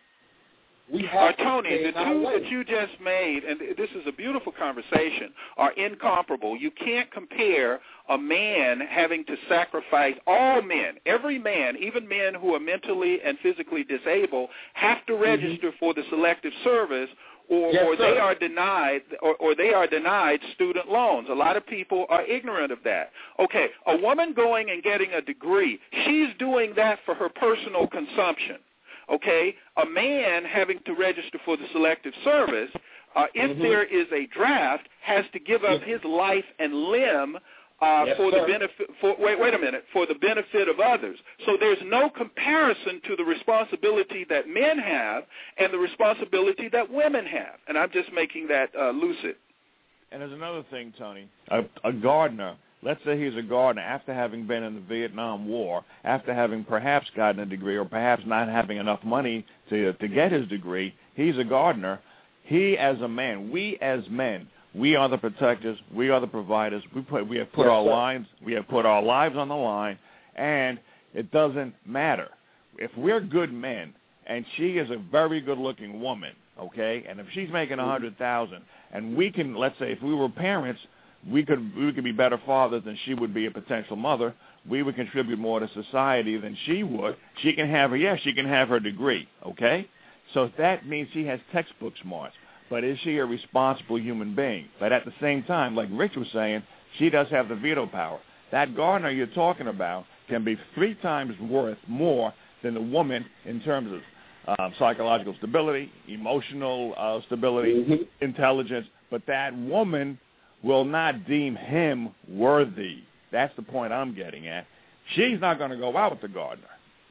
We have
uh, Tony, the two that you just made, and this is a beautiful conversation, are incomparable. You can't compare a man having to sacrifice, all men, every man, even men who are mentally and physically disabled, have to register mm-hmm. for the Selective Service, or,
yes,
or they are denied, or, or they are denied student loans. A lot of people are ignorant of that. Okay, a woman going and getting a degree, she's doing that for her personal consumption. Okay, a man having to register for the Selective Service, uh, if mm-hmm. there is a draft, has to give up his life and limb uh,
yes,
for
sir.
the benefit. For wait, wait a minute, for the benefit of others. So there's no comparison to the responsibility that men have and the responsibility that women have. And I'm just making that uh, lucid.
And there's another thing, Tony. A, a gardener. Let's say he's a gardener after having been in the Vietnam War, after having perhaps gotten a degree or perhaps not having enough money to to get his degree. He's a gardener. He as a man, we as men, we are the protectors. We are the providers. We put we have put
yes,
our
sir.
lives we have put our lives on the line, and it doesn't matter if we're good men and she is a very good-looking woman. okay? And if she's making a hundred thousand, and we can, let's say, if we were parents, we could we could be better fathers than she would be a potential mother. We would contribute more to society than she would. She can have her, yeah, she can have her degree, okay? So that means she has textbook smarts. But is she a responsible human being? But at the same time, like Rich was saying, she does have the veto power. That gardener you're talking about can be three times worth more than the woman in terms of um, psychological stability, emotional uh, stability, mm-hmm. intelligence. But that woman will not deem him worthy. That's the point I'm getting at. She's not going to go out with the gardener.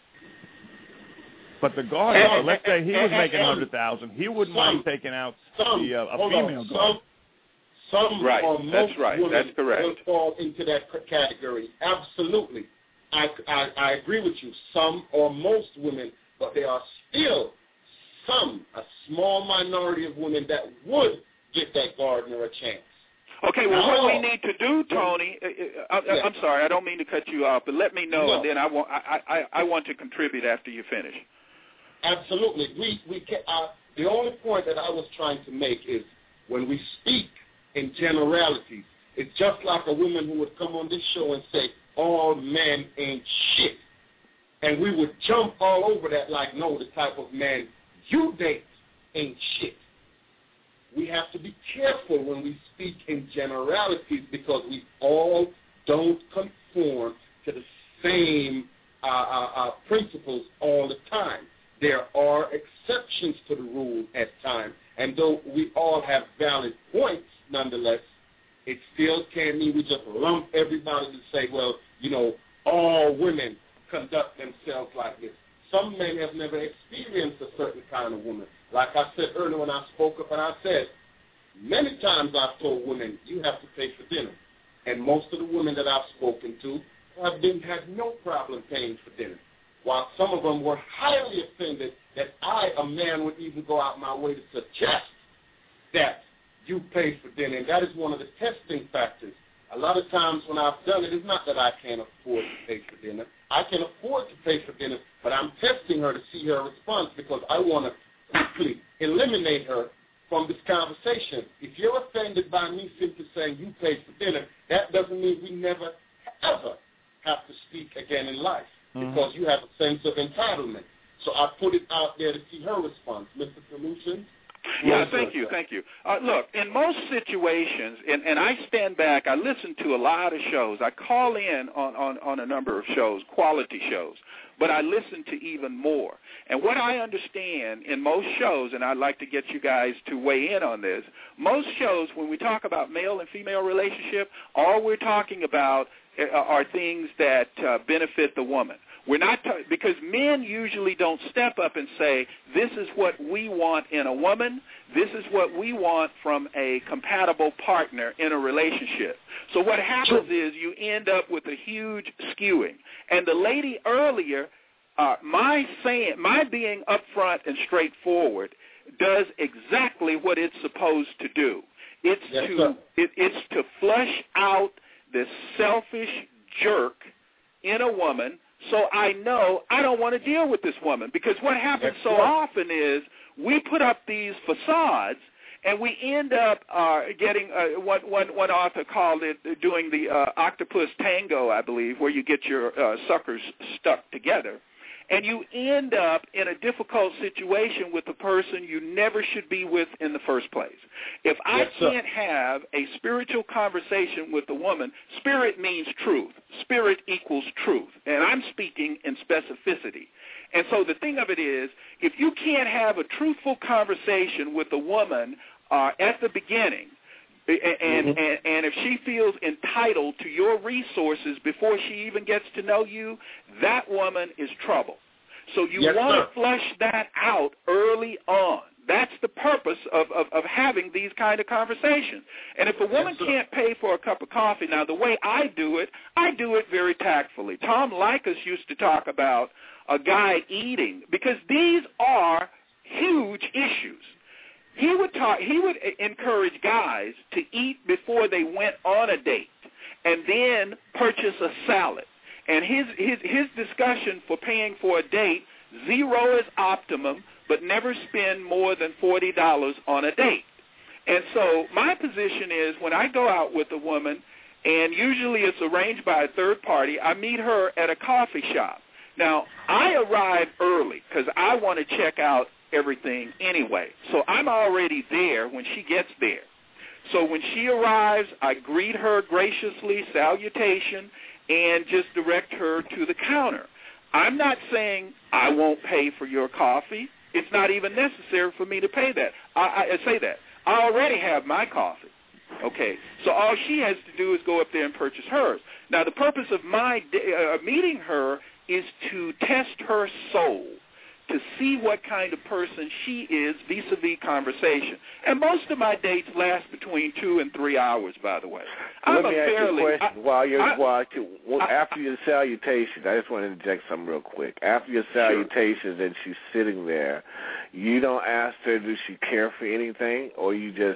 But the gardener, and, let's say he was making a hundred thousand, he wouldn't some, mind taking out
some,
the, uh, a female
on,
gardener.
Some, some
right.
or most
That's right.
women
That's correct.
will fall into that category. Absolutely. I, I, I agree with you. Some or most women, but there are still some, a small minority of women that would give that gardener a chance.
Okay, well, what we need to do, Tony, I, I, I'm sorry, I don't mean to cut you off, but let me know,
no.
and then I want I, I, I want to contribute after you finish.
Absolutely. We we can, uh, the only point that I was trying to make is when we speak in generalities, it's just like a woman who would come on this show and say, all men ain't shit. And we would jump all over that like, no, the type of man you date ain't shit. We have to be careful when we speak in generalities because we all don't conform to the same uh, uh, uh, principles all the time. There are exceptions to the rule at times, and though we all have valid points, nonetheless, it still can't mean we just lump everybody to say, well, you know, all women conduct themselves like this. Some men have never experienced a certain kind of woman. Like I said earlier when I spoke up and I said, many times I've told women, you have to pay for dinner. And most of the women that I've spoken to have been had no problem paying for dinner. While some of them were highly offended that I, a man, would even go out my way to suggest that you pay for dinner. And that is one of the testing factors. A lot of times when I've done it, it's not that I can't afford to pay for dinner. I can afford to pay for dinner, but I'm testing her to see her response because I want to quickly eliminate her from this conversation. If you're offended by me simply saying you paid for dinner, that doesn't mean we never, ever have to speak again in life mm-hmm. because you have a sense of entitlement. So I put it out there to see her response. Mister Solutions?
Yeah, thank you, thank you. Uh, look, in most situations, and, and I stand back, I listen to a lot of shows. I call in on, on, on a number of shows, quality shows, but I listen to even more. And what I understand in most shows, and I'd like to get you guys to weigh in on this, most shows, when we talk about male and female relationship, all we're talking about are things that uh, benefit the woman. We're not t- because men usually don't step up and say, this is what we want in a woman, this is what we want from a compatible partner in a relationship. So what happens is you end up with a huge skewing. And the lady earlier, uh, my saying, my being upfront and straightforward does exactly what it's supposed to do. It's yes, to it, it's to flush out this selfish jerk in a woman. So I know I don't want to deal with this woman because what happens so often is we put up these facades and we end up uh, getting uh, one, one, one author called it doing the uh, octopus tango, I believe, where you get your uh, suckers stuck together. And you end up in a difficult situation with a person you never should be with in the first place. If I yes, can't have a spiritual conversation with a woman, spirit means truth. Spirit equals truth. And I'm speaking in specificity. And so the thing of it is, if you can't have a truthful conversation with a woman uh, at the beginning, And, mm-hmm. and and if she feels entitled to your resources before she even gets to know you, that woman is trouble. So you yes, want sir. to flush that out early on. That's the purpose of, of, of having these kind of conversations. And if a woman yes, can't pay for a cup of coffee, now the way I do it, I do it very tactfully. Tom Likas used to talk about a guy eating because these are huge issues. He would talk. He would encourage guys to eat before they went on a date, and then purchase a salad. And his his his discussion for paying for a date: zero is optimum, but never spend more than forty dollars on a date. And so my position is when I go out with a woman, and usually it's arranged by a third party, I meet her at a coffee shop. Now, I arrive early because I want to check out everything anyway. So I'm already there when she gets there. So when she arrives, I greet her graciously, salutation, and just direct her to the counter. I'm not saying I won't pay for your coffee. It's not even necessary for me to pay that. I, I, I say that. I already have my coffee. Okay, so all she has to do is go up there and purchase hers. Now, the purpose of my uh, meeting her is to test her soul, to see what kind of person she is vis-a-vis conversation. And most of my dates last between two and three hours, by the way.
Let
I'm
me
a
ask
fairly,
you a question.
I,
while you're,
I,
while you, well,
I,
after your salutation, I just want to interject something real quick. After your salutations sure. and she's sitting there, you don't ask her, does she care for anything, or you just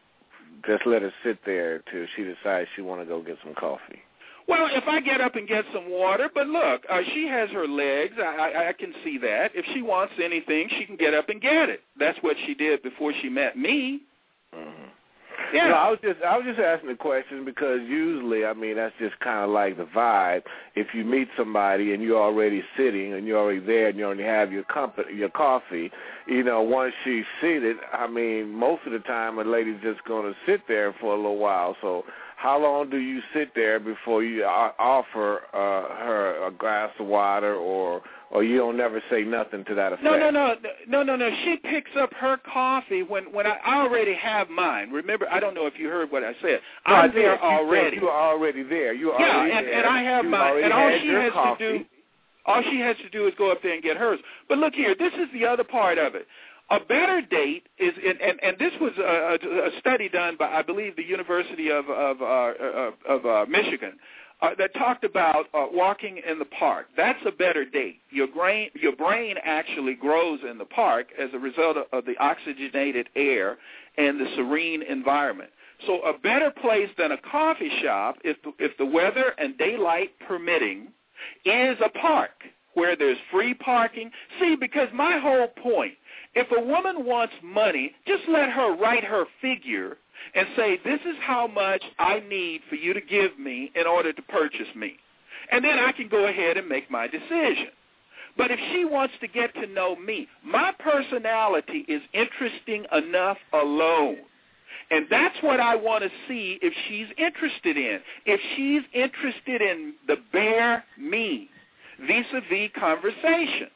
just let her sit there till she decides she want to go get some coffee?
Well, if I get up and get some water, but look, uh, she has her legs. I, I, I can see that. If she wants anything, she can get up and get it. That's what she did before she met me.
Mm-hmm.
Yeah.
No, I was just I was just asking the question because usually, I mean, that's just kind of like the vibe. If you meet somebody and you're already sitting and you're already there and you already have your company, your coffee, you know, once she's seated, I mean, most of the time a lady's just going to sit there for a little while. So how long do you sit there before you offer uh, her a glass of water, or or you don't never say nothing to that effect?
No, no, no, no, no, no. She picks up her coffee when when I, I already have mine. Remember, I don't know if you heard what I said.
No,
I'm
I
there
you
already.
You are already there. You are
yeah,
already
and,
there.
and I have
you
mine. And all she has
coffee.
to do, all she has to do is go up there and get hers. But look here, this is the other part of it. A better date is, and, and, and this was a, a study done by, I believe, the University of of, uh, of uh, Michigan uh, that talked about uh, walking in the park. That's a better date. Your brain, your brain actually grows in the park as a result of, of the oxygenated air and the serene environment. So a better place than a coffee shop, if the, if the weather and daylight permitting, is a park where there's free parking. See, because my whole point, if a woman wants money, just let her write her figure and say, this is how much I need for you to give me in order to purchase me. And then I can go ahead and make my decision. But if she wants to get to know me, my personality is interesting enough alone. And that's what I want to see if she's interested in. If she's interested in the bare me, vis-a-vis conversation.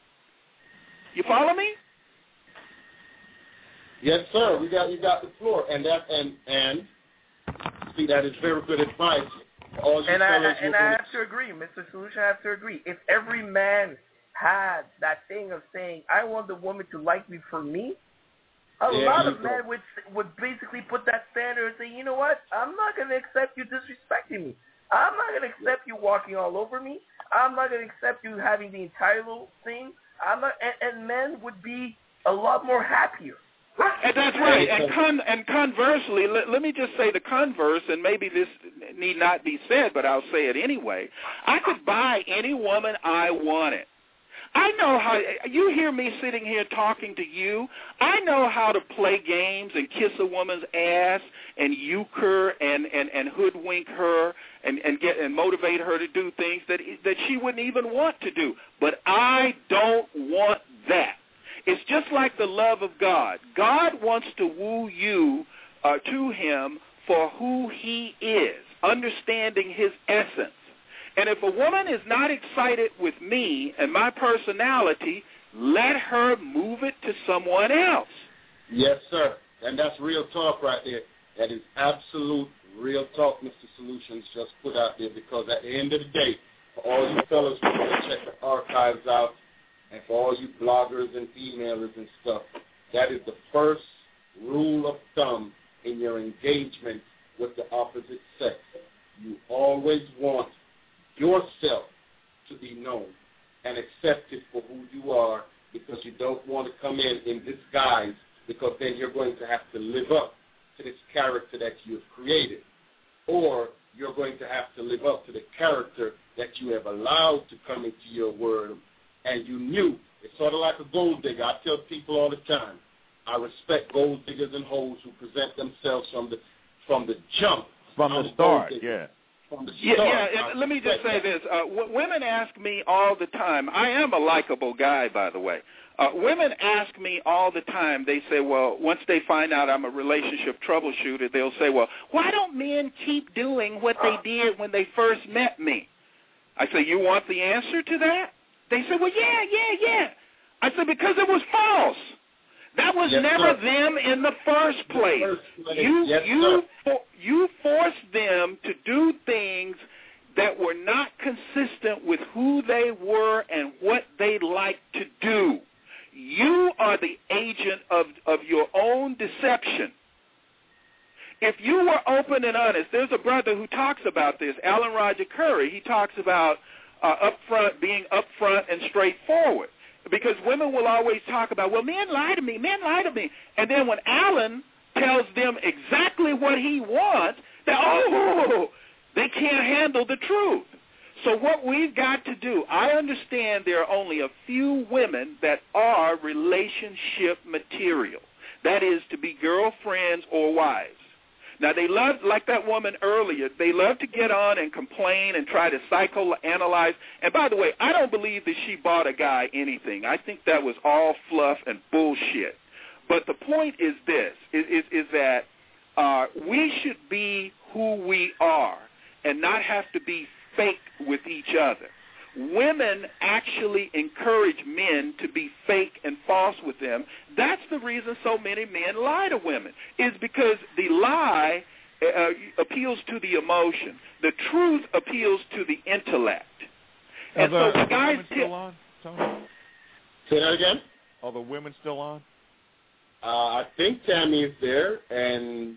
You follow me?
Yes, sir. We got you got the floor, and that and and see that is very good advice. All you
and I
fellas
and
will-
I have to agree, Mister Solution. I have to agree. If every man had that thing of saying, "I want the woman to like me for me," a
Yeah,
lot
you
of
go.
men would would basically put that standard and say, "You know what? I'm not going to accept you disrespecting me. I'm not going to accept you walking all over me. I'm not going to accept you having the entire little thing." I'm not, and, and men would be a lot more happier.
And that's right. And con- and conversely, let, let me just say the converse, and maybe this need not be said, but I'll say it anyway. I could buy any woman I wanted. I know how, you hear me sitting here talking to you, I know how to play games and kiss a woman's ass and uke her and, and, and hoodwink her and, and get and motivate her to do things that that she wouldn't even want to do. But I don't want that. It's just like the love of God. God wants to woo you uh, to him for who he is, understanding his essence. And if a woman is not excited with me and my personality, let her move it to someone else.
Yes, sir. And that's real talk right there. That is absolute real talk, Mister Solutions just put out there, because at the end of the day, for all you fellas who want to check the archives out, and for all you bloggers and emailers and stuff, that is the first rule of thumb in your engagement with the opposite sex. You always want yourself to be known and accepted for who you are, because you don't want to come in in disguise, because then you're going to have to live up to this character that you have created, or you're going to have to live up to the character that you have allowed to come into your world and you knew. It's sort of like a gold digger. I tell people all the time, I respect gold diggers and hoes who present themselves from the from the jump.
From the start, yeah.
From the
Yeah,
start.
yeah. And let me just say this: uh, w- women ask me all the time. I am a likable guy, by the way. Uh, women ask me all the time. They say, well, once they find out I'm a relationship troubleshooter, they'll say, well, why don't men keep doing what they did when they first met me? I say, you want the answer to that? They say, well, yeah, yeah, yeah. I said, because it was false. That was
yes,
never
sir.
them in the first place.
First place.
You
yes,
you for, you forced them to do things that were not consistent with who they were and what they liked to do. You are the agent of, of your own deception. If you were open and honest, there's a brother who talks about this, Alan Roger Curry. He talks about uh, upfront, being upfront and straightforward. Because women will always talk about, well, men lie to me, men lie to me. And then when Alan tells them exactly what he wants, they oh, they can't handle the truth. So what we've got to do, I understand there are only a few women that are relationship material. That is to be girlfriends or wives. Now, they love, like that woman earlier, they love to get on and complain and try to psychoanalyze. And by the way, I don't believe that she bought a guy anything. I think that was all fluff and bullshit. But the point is this, is, is, is that uh, we should be who we are and not have to be fake with each other. Women actually encourage men to be fake and false with them. That's the reason so many men lie to women, is because the lie uh, appeals to the emotion. The truth appeals to the intellect.
Are
and
the,
so
are the
guys
women still on, Tony?
Say that again?
Are the women still on?
Uh, I think Tammy is there, and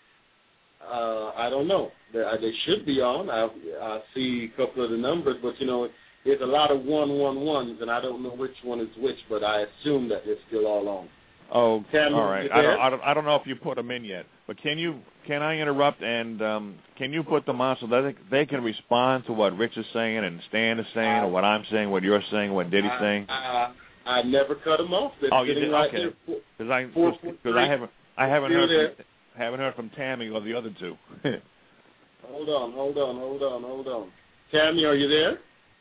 uh, I don't know. They, uh, they should be on. I, I see a couple of the numbers, but, you know, there's a lot of one, one, ones, and I don't know which one is which, but I assume that they're still all on.
Oh,
Tammy,
all right. I don't, I don't. I don't know if you put them in yet, but can you? Can I interrupt and um, can you put them on so that they, they can respond to what Rich is saying and Stan is saying,
I,
or what I'm saying, what you're saying, what Diddy's
I,
saying?
I, I, I never cut them off. They're
oh, you
sitting
did?
right
Okay.
Because
I because I haven't I haven't heard from, haven't heard from Tammy or the other two.
Hold on, hold on, hold on, hold on. Tammy, are you there?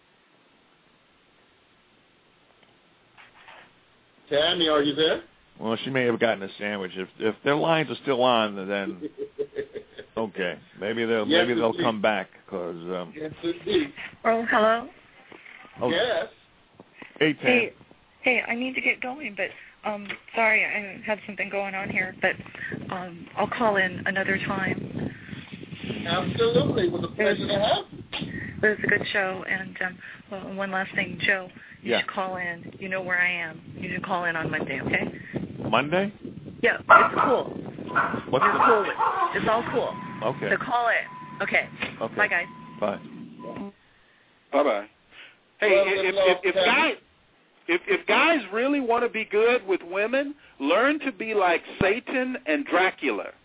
Tammy, are you there?
Well, she may have gotten a sandwich. If if their lines are still on, then okay, maybe they'll
yes,
maybe they'll
indeed.
come back because. Um,
yes, indeed.
Oh, hello.
Oh,
yes.
Hey, Tam.
Hey, hey, I need to get going, but um, sorry, I had something going on here, but um, I'll call in another time.
Absolutely, it was a pleasure to have you.
It was a good show, and um, well, one last thing, Joe, you
Yeah.
should call in. You know where I am. You should call in on Monday, okay?
Monday?
Yeah, it's cool.
What's
You're
the,
cool with It's all cool.
Okay.
So call in. Okay.
Okay.
Bye, guys.
Bye.
Bye-bye. Hey,
Well,
if,
well,
if, if,
Tammy.
guys, if, if guys really want to be good with women, learn to be like Satan and Dracula.